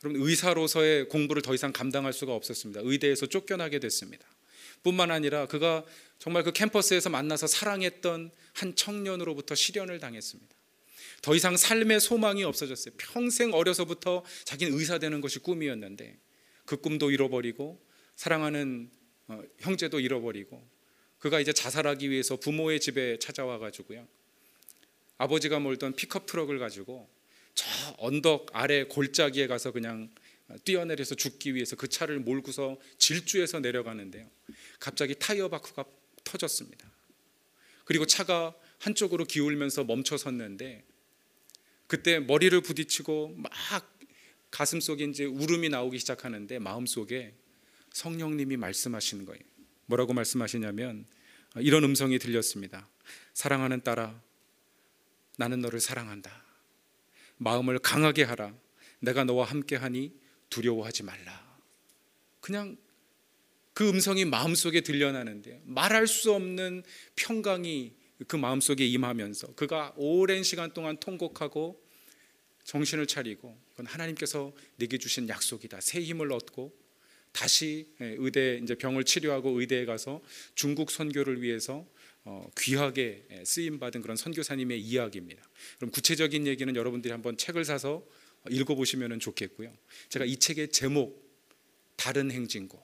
여러분, 의사로서의 공부를 더 이상 감당할 수가 없었습니다. 의대에서 쫓겨나게 됐습니다. 뿐만 아니라 그가 정말 그 캠퍼스에서 만나서 사랑했던 한 청년으로부터 실연을 당했습니다. 더 이상 삶의 소망이 없어졌어요. 평생 어려서부터 자기는 의사 되는 것이 꿈이었는데 그 꿈도 잃어버리고 사랑하는 형제도 잃어버리고 그가 이제 자살하기 위해서 부모의 집에 찾아와 가지고요, 아버지가 몰던 픽업 트럭을 가지고 저 언덕 아래 골짜기에 가서 그냥 뛰어내려서 죽기 위해서 그 차를 몰고서 질주해서 내려가는데요, 갑자기 타이어 바퀴가 터졌습니다. 그리고 차가 한쪽으로 기울면서 멈춰 섰는데 그때 머리를 부딪히고 막 가슴속에 이제 울음이 나오기 시작하는데 마음속에 성령님이 말씀하시는 거예요. 뭐라고 말씀하시냐면 이런 음성이 들렸습니다. 사랑하는 딸아, 나는 너를 사랑한다. 마음을 강하게 하라. 내가 너와 함께하니 두려워하지 말라. 그냥 그 음성이 마음속에 들려나는데 말할 수 없는 평강이 그 마음속에 임하면서 그가 오랜 시간 동안 통곡하고 정신을 차리고 그건 하나님께서 내게 주신 약속이다. 새 힘을 얻고 다시 의대 이제 병을 치료하고 의대에 가서 중국 선교를 위해서 귀하게 쓰임 받은 그런 선교사님의 이야기입니다. 그럼 구체적인 얘기는 여러분들이 한번 책을 사서 읽어보시면 좋겠고요. 제가 이 책의 제목 다른 행진곡,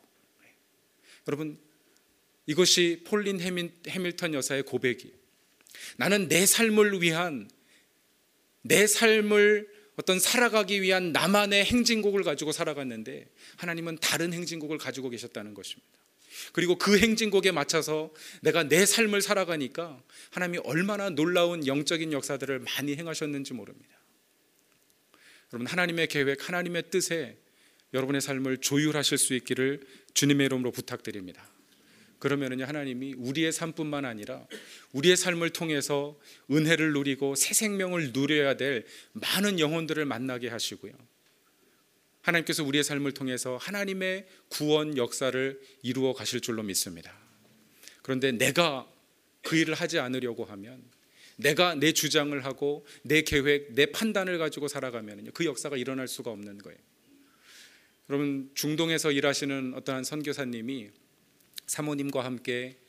여러분 이것이 폴린 해밀턴 여사의 고백이에요. 나는 내 삶을 위한, 내 삶을 어떤 살아가기 위한 나만의 행진곡을 가지고 살아갔는데 하나님은 다른 행진곡을 가지고 계셨다는 것입니다. 그리고 그 행진곡에 맞춰서 내가 내 삶을 살아가니까 하나님이 얼마나 놀라운 영적인 역사들을 많이 행하셨는지 모릅니다. 여러분, 하나님의 계획, 하나님의 뜻에 여러분의 삶을 조율하실 수 있기를 주님의 이름으로 부탁드립니다. 그러면은요, 하나님이 우리의 삶뿐만 아니라 우리의 삶을 통해서 은혜를 누리고 새 생명을 누려야 될 많은 영혼들을 만나게 하시고요, 하나님께서 우리의 삶을 통해서 하나님의 구원 역사를 이루어 가실 줄로 믿습니다. 그런데 내가 그 일을 하지 않으려고 하면, 내가 내 주장을 하고 내 계획, 내 판단을 가지고 살아가면 그 역사가 일어날 수가 없는 거예요. 여러분, 중동에서 일하시는 어떠한 선교사님이 사모님과 함께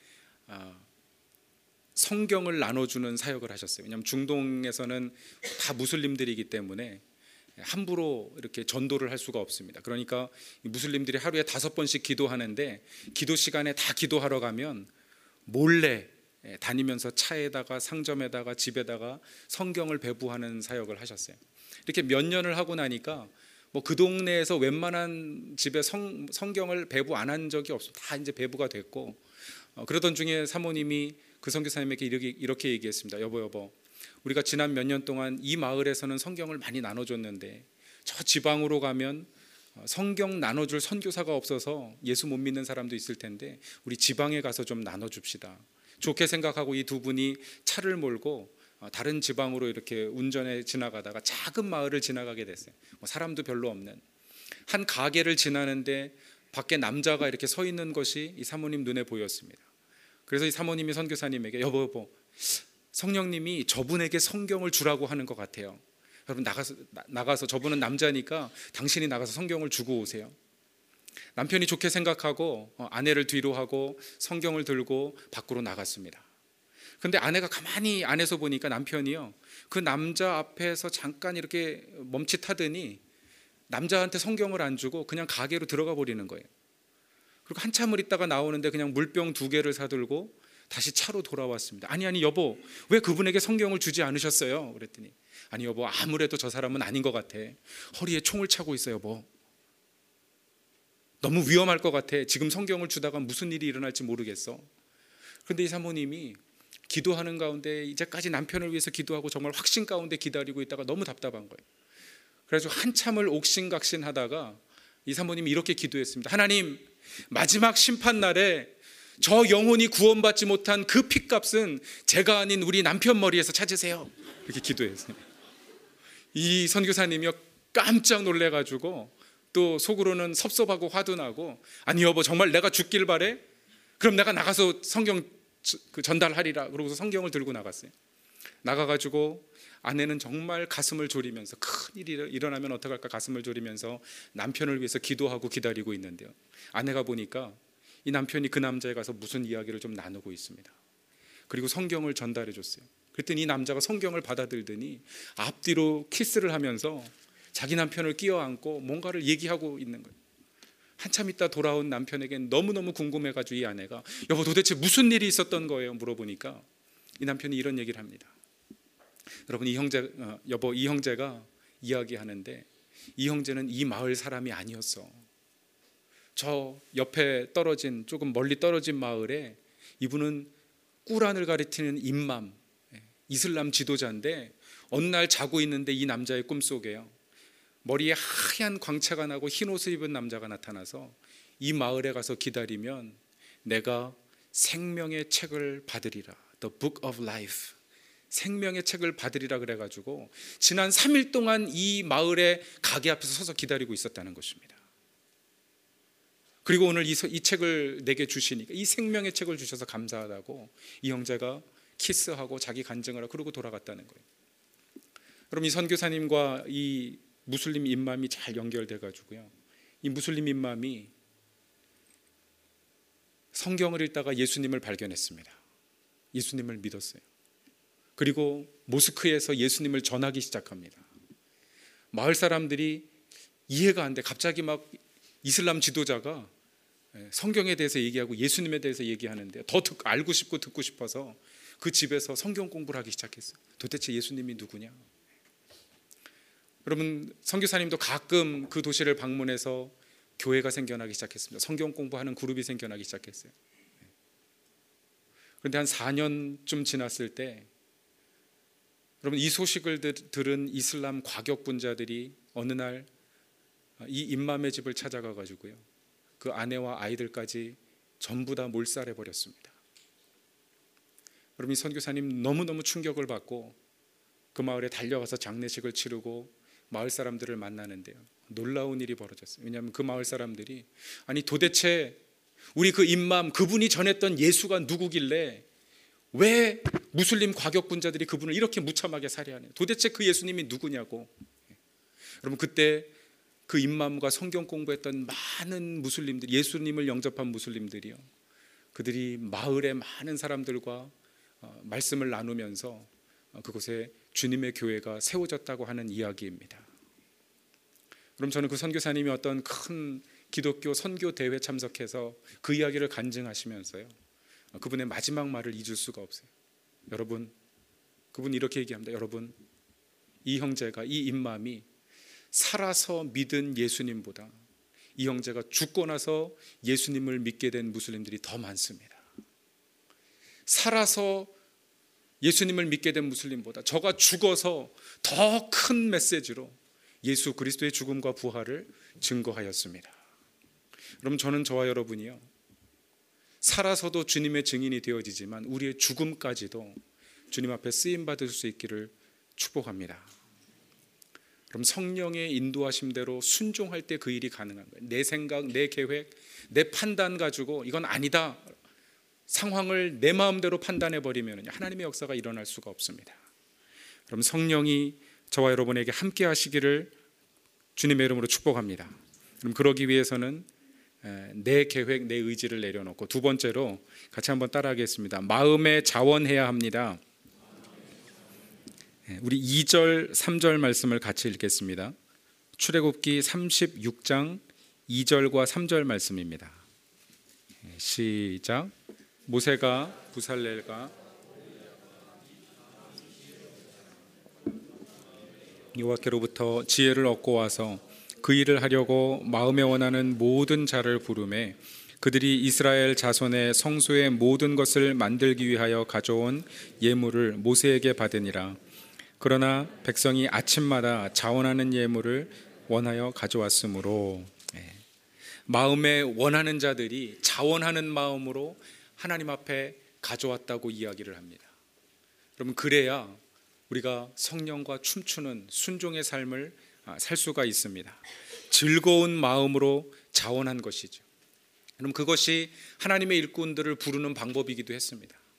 성경을 나눠주는 사역을 하셨어요. 왜냐하면 중동에서는 다 무슬림들이기 때문에 함부로 이렇게 전도를 할 수가 없습니다. 그러니까 무슬림들이 하루에 5번씩 기도하는데 기도 시간에 다 기도하러 가면 몰래 다니면서 차에다가 상점에다가 집에다가 성경을 배부하는 사역을 하셨어요. 이렇게 몇 년을 하고 나니까 뭐 그 동네에서 웬만한 집에 성경을 배부 안 한 적이 없습니다. 다 이제 배부가 됐고, 그러던 중에 사모님이 그 선교사님에게 이렇게 얘기했습니다. 여보, 우리가 지난 몇 년 동안 이 마을에서는 성경을 많이 나눠줬는데 저 지방으로 가면 성경 나눠줄 선교사가 없어서 예수 못 믿는 사람도 있을 텐데 우리 지방에 가서 좀 나눠줍시다. 좋게 생각하고 이 두 분이 차를 몰고 다른 지방으로 이렇게 운전해 지나가다가 작은 마을을 지나가게 됐어요. 사람도 별로 없는 한 가게를 지나는데 밖에 남자가 이렇게 서 있는 것이 이 사모님 눈에 보였습니다. 그래서 이 사모님이 선교사님에게 여보, 성령님이 저분에게 성경을 주라고 하는 것 같아요. 여러분, 나가서 저분은 남자니까 당신이 나가서 성경을 주고 오세요. 남편이 좋게 생각하고 아내를 뒤로 하고 성경을 들고 밖으로 나갔습니다. 근데 아내가 가만히 안에서 보니까 남편이요, 그 남자 앞에서 잠깐 이렇게 멈칫하더니 남자한테 성경을 안 주고 그냥 가게로 들어가 버리는 거예요. 그리고 한참을 있다가 나오는데 그냥 물병 2개를 사들고 다시 차로 돌아왔습니다. 아니 여보, 왜 그분에게 성경을 주지 않으셨어요? 그랬더니 아니 여보, 아무래도 저 사람은 아닌 것 같아. 허리에 총을 차고 있어요, 여보. 너무 위험할 것 같아. 지금 성경을 주다가 무슨 일이 일어날지 모르겠어. 그런데 이 사모님이 기도하는 가운데 이제까지 남편을 위해서 기도하고 정말 확신 가운데 기다리고 있다가 너무 답답한 거예요. 그래서 한참을 옥신각신하다가 이 사모님이 이렇게 기도했습니다. 하나님, 마지막 심판날에 저 영혼이 구원받지 못한 그 핏값은 제가 아닌 우리 남편 머리에서 찾으세요. 이렇게 기도했어요. 이 선교사님이 깜짝 놀래가지고 또 속으로는 섭섭하고 화도 나고 아니 여보, 정말 내가 죽길 바래? 그럼 내가 나가서 성경 전달하리라. 그러고서 성경을 들고 나갔어요. 나가가지고 아내는 정말 가슴을 졸이면서 큰일이 일어나면 어떡할까 가슴을 졸이면서 남편을 위해서 기도하고 기다리고 있는데요, 아내가 보니까 이 남편이 그 남자에 가서 무슨 이야기를 좀 나누고 있습니다. 그리고 성경을 전달해 줬어요. 그랬더니 이 남자가 성경을 받아들더니 앞뒤로 키스를 하면서 자기 남편을 끼어안고 뭔가를 얘기하고 있는 거예요. 한참 있다 돌아온 남편에겐 너무너무 궁금해가지고 이 아내가 여보 도대체 무슨 일이 있었던 거예요? 물어보니까 이 남편이 이런 얘기를 합니다. 여러분 여보 이 형제가 이야기하는데 이 형제는 이 마을 사람이 아니었어. 저 옆에 떨어진 조금 멀리 떨어진 마을에 이분은 꾸란을 가리키는 임맘 이슬람 지도자인데 어느 날 자고 있는데 이 남자의 꿈속에요 머리에 하얀 광채가 나고 흰 옷을 입은 남자가 나타나서 이 마을에 가서 기다리면 내가 생명의 책을 받으리라. The Book of Life. 생명의 책을 받으리라 그래가지고 지난 3일 동안 이 마을의 가게 앞에서 서서 기다리고 있었다는 것입니다. 그리고 오늘 이 책을 내게 주시니까 이 생명의 책을 주셔서 감사하다고 이 형제가 키스하고 자기 간증을 하고 그러고 돌아갔다는 거예요. 그럼 이 선교사님과 이 무슬림 임맘이 잘 연결돼 가지고요, 이 무슬림 임맘이 성경을 읽다가 예수님을 발견했습니다. 예수님을 믿었어요. 그리고 모스크에서 예수님을 전하기 시작합니다. 마을 사람들이 이해가 안 돼. 갑자기 막 이슬람 지도자가 성경에 대해서 얘기하고 예수님에 대해서 얘기하는데 더 알고 싶고 듣고 싶어서 그 집에서 성경 공부를 하기 시작했어요. 도대체 예수님이 누구냐? 여러분 선교사님도 가끔 그 도시를 방문해서 교회가 생겨나기 시작했습니다. 성경 공부하는 그룹이 생겨나기 시작했어요. 그런데 한 4년쯤 지났을 때 여러분 이 소식을 들은 이슬람 과격분자들이 어느 날 이 임맘의 집을 찾아가 가지고요, 그 아내와 아이들까지 전부 다 몰살해 버렸습니다. 여러분 이 선교사님 너무너무 충격을 받고 그 마을에 달려가서 장례식을 치르고 마을 사람들을 만나는데요, 놀라운 일이 벌어졌어요. 왜냐하면 그 마을 사람들이 아니 도대체 우리 그 임맘 그분이 전했던 예수가 누구길래 왜 무슬림 과격분자들이 그분을 이렇게 무참하게 살해하냐, 도대체 그 예수님이 누구냐고. 여러분 그때 그 임맘과 성경 공부했던 많은 무슬림들, 예수님을 영접한 무슬림들이요, 그들이 마을의 많은 사람들과 말씀을 나누면서 그곳에 주님의 교회가 세워졌다고 하는 이야기입니다. 그럼 저는 그 선교사님이 어떤 큰 기독교 선교 대회 참석해서 그 이야기를 간증하시면서요, 그분의 마지막 말을 잊을 수가 없어요. 여러분, 그분이 이렇게 얘기합니다. 여러분, 이 형제가, 이 임맘이 살아서 믿은 예수님보다 이 형제가 죽고 나서 예수님을 믿게 된 무슬림들이 더 많습니다. 살아서 예수님을 믿게 된 무슬림보다 저가 죽어서 더 큰 메시지로 예수 그리스도의 죽음과 부활을 증거하였습니다. 그럼 저는 저와 여러분이요, 살아서도 주님의 증인이 되어지지만 우리의 죽음까지도 주님 앞에 쓰임받을 수 있기를 축복합니다. 그럼 성령의 인도하심대로 순종할 때 그 일이 가능한 거예요. 내 생각, 내 계획, 내 판단 가지고 이건 아니다, 상황을 내 마음대로 판단해버리면 하나님의 역사가 일어날 수가 없습니다. 그럼 성령이 저와 여러분에게 함께 하시기를 주님의 이름으로 축복합니다. 그럼 그러기 위해서는 내 계획, 내 의지를 내려놓고, 두 번째로 같이 한번 따라하겠습니다. 마음에 자원해야 합니다. 우리 2절, 3절 말씀을 같이 읽겠습니다. 출애굽기 36장 2절과 3절 말씀입니다. 시작. 모세가 부살렐과 여호와께로부터 지혜를 얻고 와서 그 일을 하려고 마음에 원하는 모든 자를 부르매 그들이 이스라엘 자손의 성소의 모든 것을 만들기 위하여 가져온 예물을 모세에게 받으니라. 그러나 백성이 아침마다 자원하는 예물을 원하여 가져왔으므로, 마음에 원하는 자들이 자원하는 마음으로 하나님 앞에 가져왔다고 이야기를 합니다. 여러분 그래야 우리가 성령과 춤추는 순종의 삶을 살 수가 있습니다. 즐거운 마음으로 자원한 것이죠. 그럼 그것이 하나님의 일꾼들을 부르는 방법이기도 했습니다.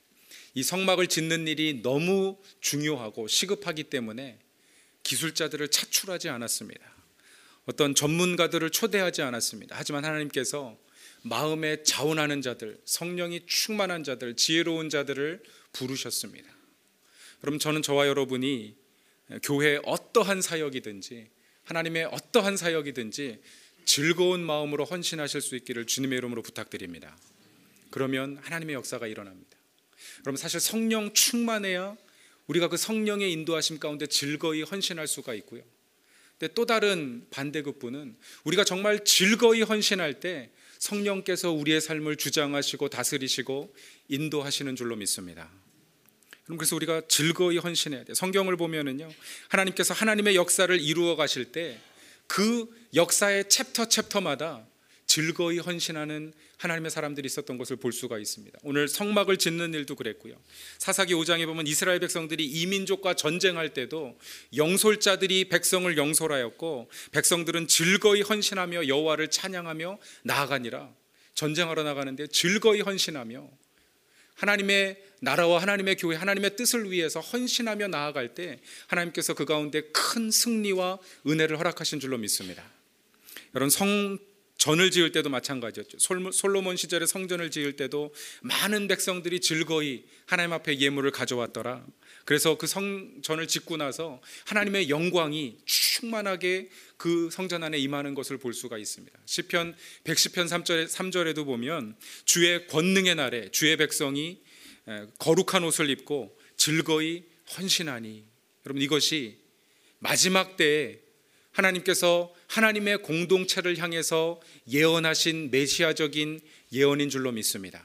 이 성막을 짓는 일이 너무 중요하고 시급하기 때문에 기술자들을 차출하지 않았습니다. 어떤 전문가들을 초대하지 않았습니다. 하지만 하나님께서 마음에 자원하는 자들, 성령이 충만한 자들, 지혜로운 자들을 부르셨습니다. 그럼 저는 저와 여러분이 교회의 어떠한 사역이든지 하나님의 어떠한 사역이든지 즐거운 마음으로 헌신하실 수 있기를 주님의 이름으로 부탁드립니다. 그러면 하나님의 역사가 일어납니다. 그럼 사실 성령 충만해야 우리가 그 성령의 인도하심 가운데 즐거이 헌신할 수가 있고요. 근데 또 다른 반대급부는 우리가 정말 즐거이 헌신할 때 성령께서 우리의 삶을 주장하시고 다스리시고 인도하시는 줄로 믿습니다. 그럼 그래서 우리가 즐거이 헌신해야 돼요. 성경을 보면은요, 하나님께서 하나님의 역사를 이루어 가실 때 그 역사의 챕터마다 즐거이 헌신하는 하나님의 사람들이 있었던 것을 볼 수가 있습니다. 오늘 성막을 짓는 일도 그랬고요. 사사기 5장에 보면 이스라엘 백성들이 이민족과 전쟁할 때도 영솔자들이 백성을 영솔하였고 백성들은 즐거이 헌신하며 여호와를 찬양하며 나아가니라. 전쟁하러 나가는데 즐거이 헌신하며 하나님의 나라와 하나님의 교회, 하나님의 뜻을 위해서 헌신하며 나아갈 때 하나님께서 그 가운데 큰 승리와 은혜를 허락하신 줄로 믿습니다. 여러분, 성전을 지을 때도 마찬가지였죠. 솔로몬 시절에 성전을 지을 때도 많은 백성들이 즐거이 하나님 앞에 예물을 가져왔더라. 그래서 그 성전을 짓고 나서 하나님의 영광이 충만하게 그 성전 안에 임하는 것을 볼 수가 있습니다. 시편 110편 3절에도 보면 주의 권능의 날에 주의 백성이 거룩한 옷을 입고 즐거이 헌신하니. 여러분, 이것이 마지막 때에 하나님께서 하나님의 공동체를 향해서 예언하신 메시아적인 예언인 줄로 믿습니다.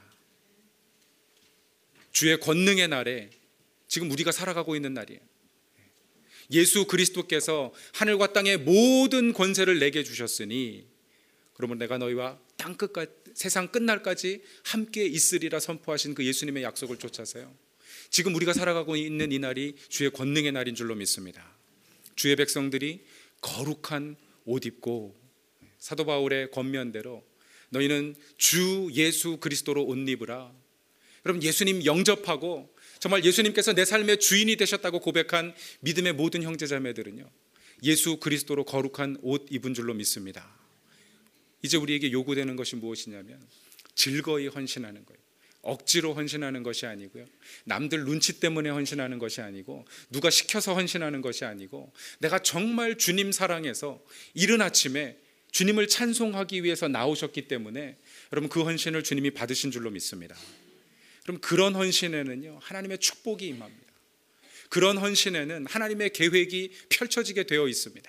주의 권능의 날에 지금 우리가 살아가고 있는 날이에요. 예수 그리스도께서 하늘과 땅의 모든 권세를 내게 주셨으니 그러면 내가 너희와 땅 끝까지, 세상 끝날까지 함께 있으리라 선포하신 그 예수님의 약속을 쫓아서요, 지금 우리가 살아가고 있는 이 날이 주의 권능의 날인 줄로 믿습니다. 주의 백성들이 거룩한 옷 입고 사도 바울의 권면대로 너희는 주 예수 그리스도로 옷 입으라. 여러분, 예수님 영접하고 정말 예수님께서 내 삶의 주인이 되셨다고 고백한 믿음의 모든 형제자매들은요, 예수 그리스도로 거룩한 옷 입은 줄로 믿습니다. 이제 우리에게 요구되는 것이 무엇이냐면 즐거이 헌신하는 거예요. 억지로 헌신하는 것이 아니고요, 남들 눈치 때문에 헌신하는 것이 아니고, 누가 시켜서 헌신하는 것이 아니고, 내가 정말 주님 사랑해서 이른 아침에 주님을 찬송하기 위해서 나오셨기 때문에 여러분 그 헌신을 주님이 받으신 줄로 믿습니다. 그럼 그런 헌신에는요, 하나님의 축복이 임합니다. 그런 헌신에는 하나님의 계획이 펼쳐지게 되어 있습니다.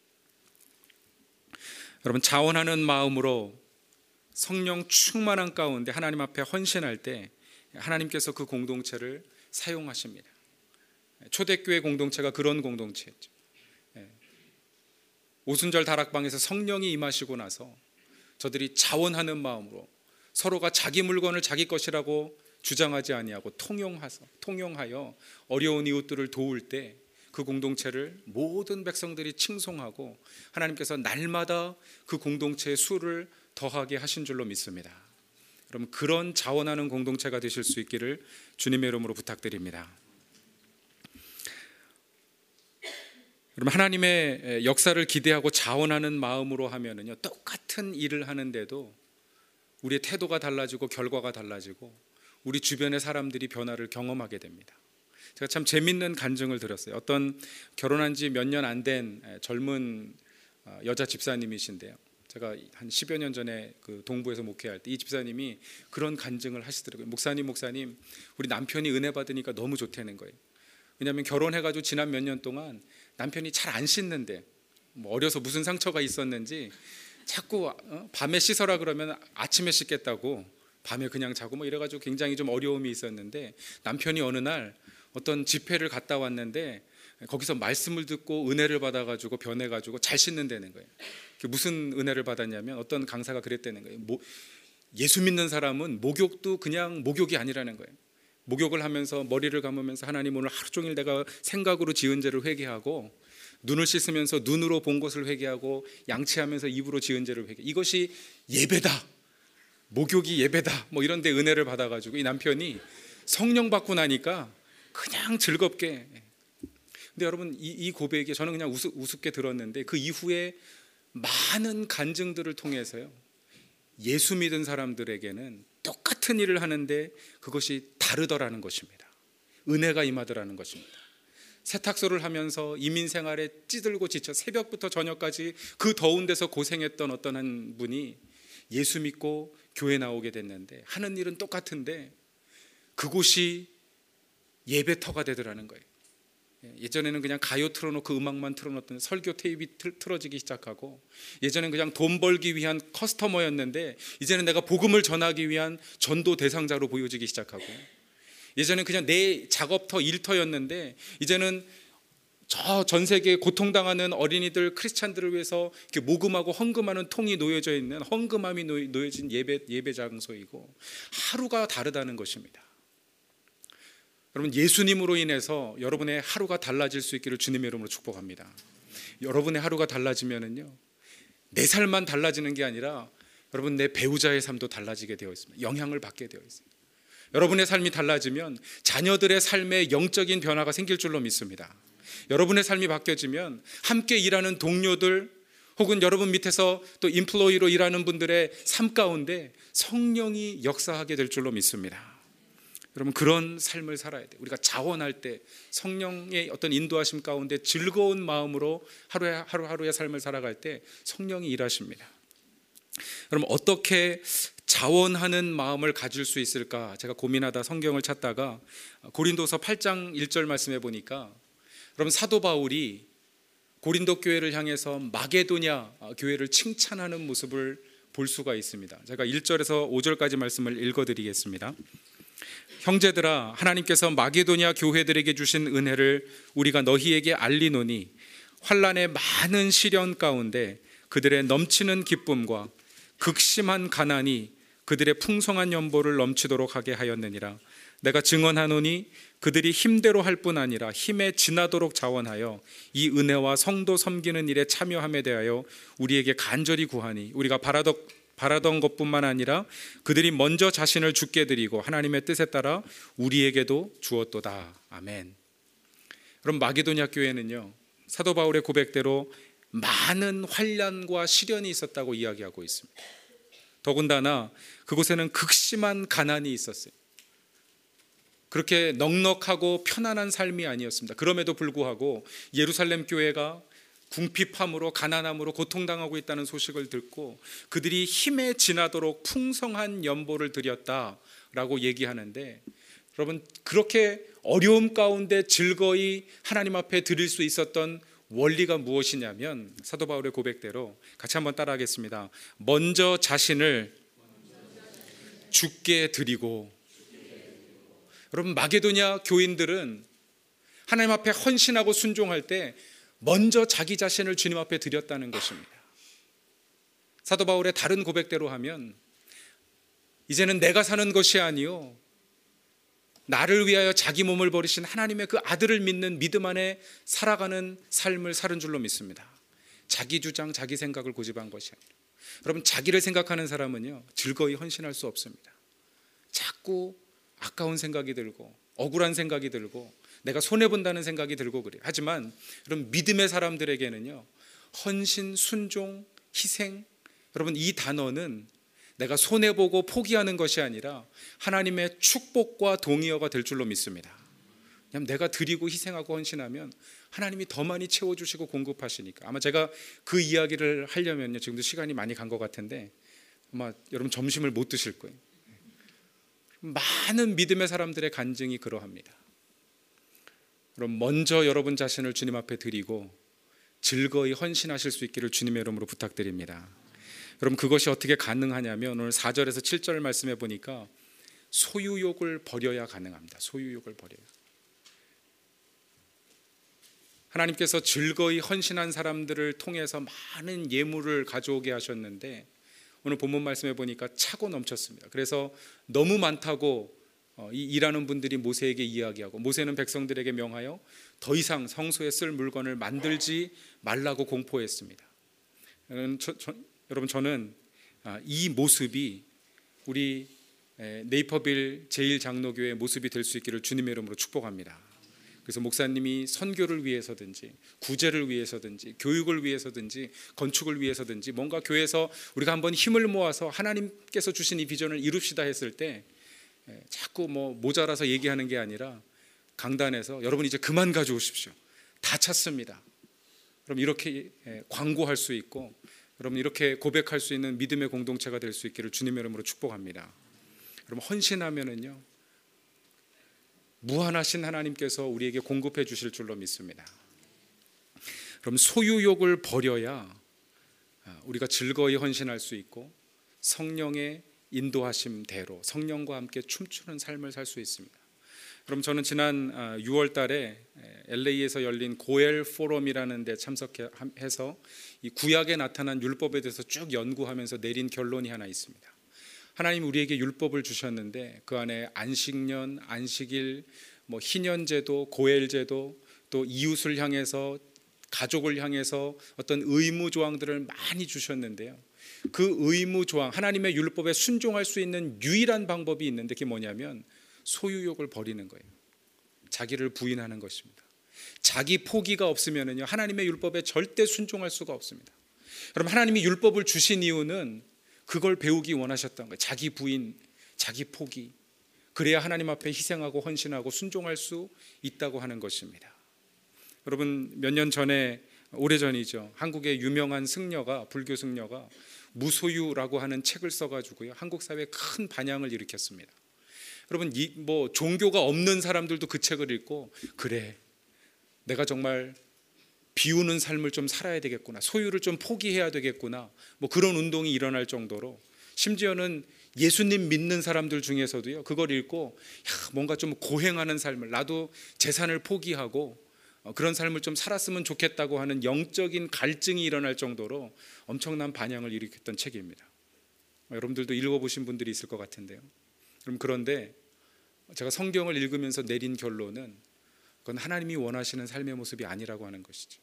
여러분, 자원하는 마음으로 성령 충만한 가운데 하나님 앞에 헌신할 때 하나님께서 그 공동체를 사용하십니다. 초대교회 공동체가 그런 공동체였죠. 오순절 다락방에서 성령이 임하시고 나서 저들이 자원하는 마음으로 서로가 자기 물건을 자기 것이라고 주장하지 아니하고 통용하여 어려운 이웃들을 도울 때 그 공동체를 모든 백성들이 칭송하고 하나님께서 날마다 그 공동체의 수를 더하게 하신 줄로 믿습니다. 그럼 그런 자원하는 공동체가 되실 수 있기를 주님의 이름으로 부탁드립니다. 그럼 하나님의 역사를 기대하고 자원하는 마음으로 하면은요, 똑같은 일을 하는데도 우리의 태도가 달라지고 결과가 달라지고 우리 주변의 사람들이 변화를 경험하게 됩니다. 제가 참 재밌는 간증을 들었어요. 어떤 결혼한 지 몇 년 안 된 젊은 여자 집사님이신데요, 제가 한 10여 년 전에 그 동부에서 목회할 때 이 집사님이 그런 간증을 하시더라고요. 목사님, 우리 남편이 은혜 받으니까 너무 좋다는 거예요. 왜냐하면 결혼해가지고 지난 몇 년 동안 남편이 잘 안 씻는데, 뭐 어려서 무슨 상처가 있었는지 자꾸 밤에 씻어라 그러면 아침에 씻겠다고 밤에 그냥 자고 뭐 이래가지고 굉장히 좀 어려움이 있었는데, 남편이 어느 날 어떤 집회를 갔다 왔는데 거기서 말씀을 듣고 은혜를 받아가지고 변해가지고 잘 씻는다는 거예요. 무슨 은혜를 받았냐면 어떤 강사가 그랬다는 거예요. 예수 믿는 사람은 목욕도 그냥 목욕이 아니라는 거예요. 목욕을 하면서 머리를 감으면서 하나님 오늘 하루 종일 내가 생각으로 지은 죄를 회개하고, 눈을 씻으면서 눈으로 본 것을 회개하고, 양치하면서 입으로 지은 죄를 회개. 이것이 예배다. 목욕이 예배다. 뭐 이런 데 은혜를 받아가지고 이 남편이 성령 받고 나니까 그냥 즐겁게. 근데 여러분, 이 고백이 저는 그냥 우습게 들었는데 그 이후에 많은 간증들을 통해서요, 예수 믿은 사람들에게는 똑같은 일을 하는데 그것이 다르더라는 것입니다. 은혜가 임하더라는 것입니다. 세탁소를 하면서 이민 생활에 찌들고 지쳐 새벽부터 저녁까지 그 더운 데서 고생했던 어떤 한 분이 예수 믿고 교회 나오게 됐는데 하는 일은 똑같은데 그곳이 예배터가 되더라는 거예요. 예전에는 그냥 가요 틀어놓고 음악만 틀어놓던 설교 테이프 틀어지기 시작하고, 예전엔 그냥 돈 벌기 위한 커스터머였는데 이제는 내가 복음을 전하기 위한 전도 대상자로 보여지기 시작하고, 예전엔 그냥 내 작업터 일터였는데 이제는 저 전 세계에 고통당하는 어린이들, 크리스찬들을 위해서 이렇게 모금하고 헌금하는 통이 놓여져 있는, 헌금함이 놓여진 예배 장소이고, 하루가 다르다는 것입니다. 여러분, 예수님으로 인해서 여러분의 하루가 달라질 수 있기를 주님의 이름으로 축복합니다. 여러분의 하루가 달라지면은요, 내 삶만 달라지는 게 아니라 여러분 내 배우자의 삶도 달라지게 되어 있습니다. 영향을 받게 되어 있습니다. 여러분의 삶이 달라지면 자녀들의 삶에 영적인 변화가 생길 줄로 믿습니다. 여러분의 삶이 바뀌어지면 함께 일하는 동료들 혹은 여러분 밑에서 또 인플로이로 일하는 분들의 삶 가운데 성령이 역사하게 될 줄로 믿습니다. 여러분, 그런 삶을 살아야 돼요. 우리가 자원할 때 성령의 어떤 인도하심 가운데 즐거운 마음으로 하루하루의 삶을 살아갈 때 성령이 일하십니다. 여러분, 어떻게 자원하는 마음을 가질 수 있을까? 제가 고민하다 성경을 찾다가 고린도서 8장 1절 말씀해 보니까, 여러분, 사도 바울이 고린도 교회를 향해서 마게도냐 교회를 칭찬하는 모습을 볼 수가 있습니다. 제가 1절에서 5절까지 말씀을 읽어드리겠습니다. 형제들아, 하나님께서 마게도냐 교회들에게 주신 은혜를 우리가 너희에게 알리노니 환난의 많은 시련 가운데 그들의 넘치는 기쁨과 극심한 가난이 그들의 풍성한 연보를 넘치도록 하게 하였느니라. 내가 증언하노니 그들이 힘대로 할 뿐 아니라 힘에 지나도록 자원하여 이 은혜와 성도 섬기는 일에 참여함에 대하여 우리에게 간절히 구하니 우리가 바라던 것뿐만 아니라 그들이 먼저 자신을 주께 드리고 하나님의 뜻에 따라 우리에게도 주었도다. 아멘. 그럼 마게도냐 교회는요, 사도 바울의 고백대로 많은 환난과 시련이 있었다고 이야기하고 있습니다. 더군다나 그곳에는 극심한 가난이 있었어요. 그렇게 넉넉하고 편안한 삶이 아니었습니다. 그럼에도 불구하고 예루살렘 교회가 궁핍함으로 가난함으로 고통당하고 있다는 소식을 듣고 그들이 힘에 지나도록 풍성한 연보를 드렸다라고 얘기하는데, 여러분, 그렇게 어려움 가운데 즐거이 하나님 앞에 드릴 수 있었던 원리가 무엇이냐면 사도 바울의 고백대로 같이 한번 따라하겠습니다. 먼저 자신을 주께 드리고. 여러분, 마게도냐 교인들은 하나님 앞에 헌신하고 순종할 때 먼저 자기 자신을 주님 앞에 드렸다는 것입니다. 사도 바울의 다른 고백대로 하면 이제는 내가 사는 것이 아니요 나를 위하여 자기 몸을 버리신 하나님의 그 아들을 믿는 믿음 안에 살아가는 삶을 사는 줄로 믿습니다. 자기 주장, 자기 생각을 고집한 것이 아니라. 여러분, 자기를 생각하는 사람은요 즐거이 헌신할 수 없습니다. 자꾸 아까운 생각이 들고 억울한 생각이 들고 내가 손해본다는 생각이 들고 그래요. 하지만 여러분, 믿음의 사람들에게는요 헌신, 순종, 희생, 여러분, 이 단어는 내가 손해보고 포기하는 것이 아니라 하나님의 축복과 동의어가 될 줄로 믿습니다. 그냥 내가 드리고 희생하고 헌신하면 하나님이 더 많이 채워주시고 공급하시니까. 아마 제가 그 이야기를 하려면요 지금도 시간이 많이 간 것 같은데 아마 여러분 점심을 못 드실 거예요. 많은 믿음의 사람들의 간증이 그러합니다. 그럼 먼저 여러분 자신을 주님 앞에 드리고 즐거이 헌신하실 수 있기를 주님의 이름으로 부탁드립니다. 여러분, 그것이 어떻게 가능하냐면 오늘 4절에서 7절 말씀해 보니까 소유욕을 버려야 가능합니다. 소유욕을 버려야. 하나님께서 즐거이 헌신한 사람들을 통해서 많은 예물을 가져오게 하셨는데 오늘 본문 말씀해 보니까 차고 넘쳤습니다. 그래서 너무 많다고 이 일하는 분들이 모세에게 이야기하고 모세는 백성들에게 명하여 더 이상 성소에 쓸 물건을 만들지 말라고 공포했습니다. 여러분, 저는 이 모습이 우리 네이퍼빌 제1장로교회의 모습이 될 수 있기를 주님의 이름으로 축복합니다. 그래서 목사님이 선교를 위해서든지 구제를 위해서든지 교육을 위해서든지 건축을 위해서든지 뭔가 교회에서 우리가 한번 힘을 모아서 하나님께서 주신 이 비전을 이룹시다 했을 때 자꾸 모자라서 얘기하는 게 아니라 강단에서 여러분 이제 그만 가져오십시오. 다 찼습니다. 그럼 이렇게 광고할 수 있고 여러분 이렇게 고백할 수 있는 믿음의 공동체가 될 수 있기를 주님의 이름으로 축복합니다. 여러분 헌신하면은요 무한하신 하나님께서 우리에게 공급해 주실 줄로 믿습니다. 그럼 소유욕을 버려야 우리가 즐거이 헌신할 수 있고 성령의 인도하심대로 성령과 함께 춤추는 삶을 살 수 있습니다. 그럼 저는 지난 6월 달에 LA에서 열린 고엘 포럼이라는 데 참석해서 이 구약에 나타난 율법에 대해서 쭉 연구하면서 내린 결론이 하나 있습니다. 하나님 우리에게 율법을 주셨는데 그 안에 안식년, 안식일, 희년제도, 고엘제도, 또 이웃을 향해서 가족을 향해서 어떤 의무 조항들을 많이 주셨는데요. 그 의무 조항, 하나님의 율법에 순종할 수 있는 유일한 방법이 있는데 그게 뭐냐면 소유욕을 버리는 거예요. 자기를 부인하는 것입니다. 자기 포기가 없으면요 하나님의 율법에 절대 순종할 수가 없습니다. 그럼 하나님이 율법을 주신 이유는 그걸 배우기 원하셨던 거예요. 자기 부인, 자기 포기. 그래야 하나님 앞에 희생하고 헌신하고 순종할 수 있다고 하는 것입니다. 여러분 몇 년 전에 오래전이죠. 한국의 유명한 승려가 불교 승려가 무소유라고 하는 책을 써가지고요 한국 사회에 큰 반향을 일으켰습니다. 여러분 종교가 없는 사람들도 그 책을 읽고 그래 내가 정말 비우는 삶을 좀 살아야 되겠구나, 소유를 좀 포기해야 되겠구나, 그런 운동이 일어날 정도로 심지어는 예수님 믿는 사람들 중에서도요 그걸 읽고 뭔가 좀 고행하는 삶을 나도 재산을 포기하고 그런 삶을 좀 살았으면 좋겠다고 하는 영적인 갈증이 일어날 정도로 엄청난 반향을 일으켰던 책입니다. 여러분들도 읽어보신 분들이 있을 것 같은데요. 그런데 제가 성경을 읽으면서 내린 결론은 그건 하나님이 원하시는 삶의 모습이 아니라고 하는 것이죠.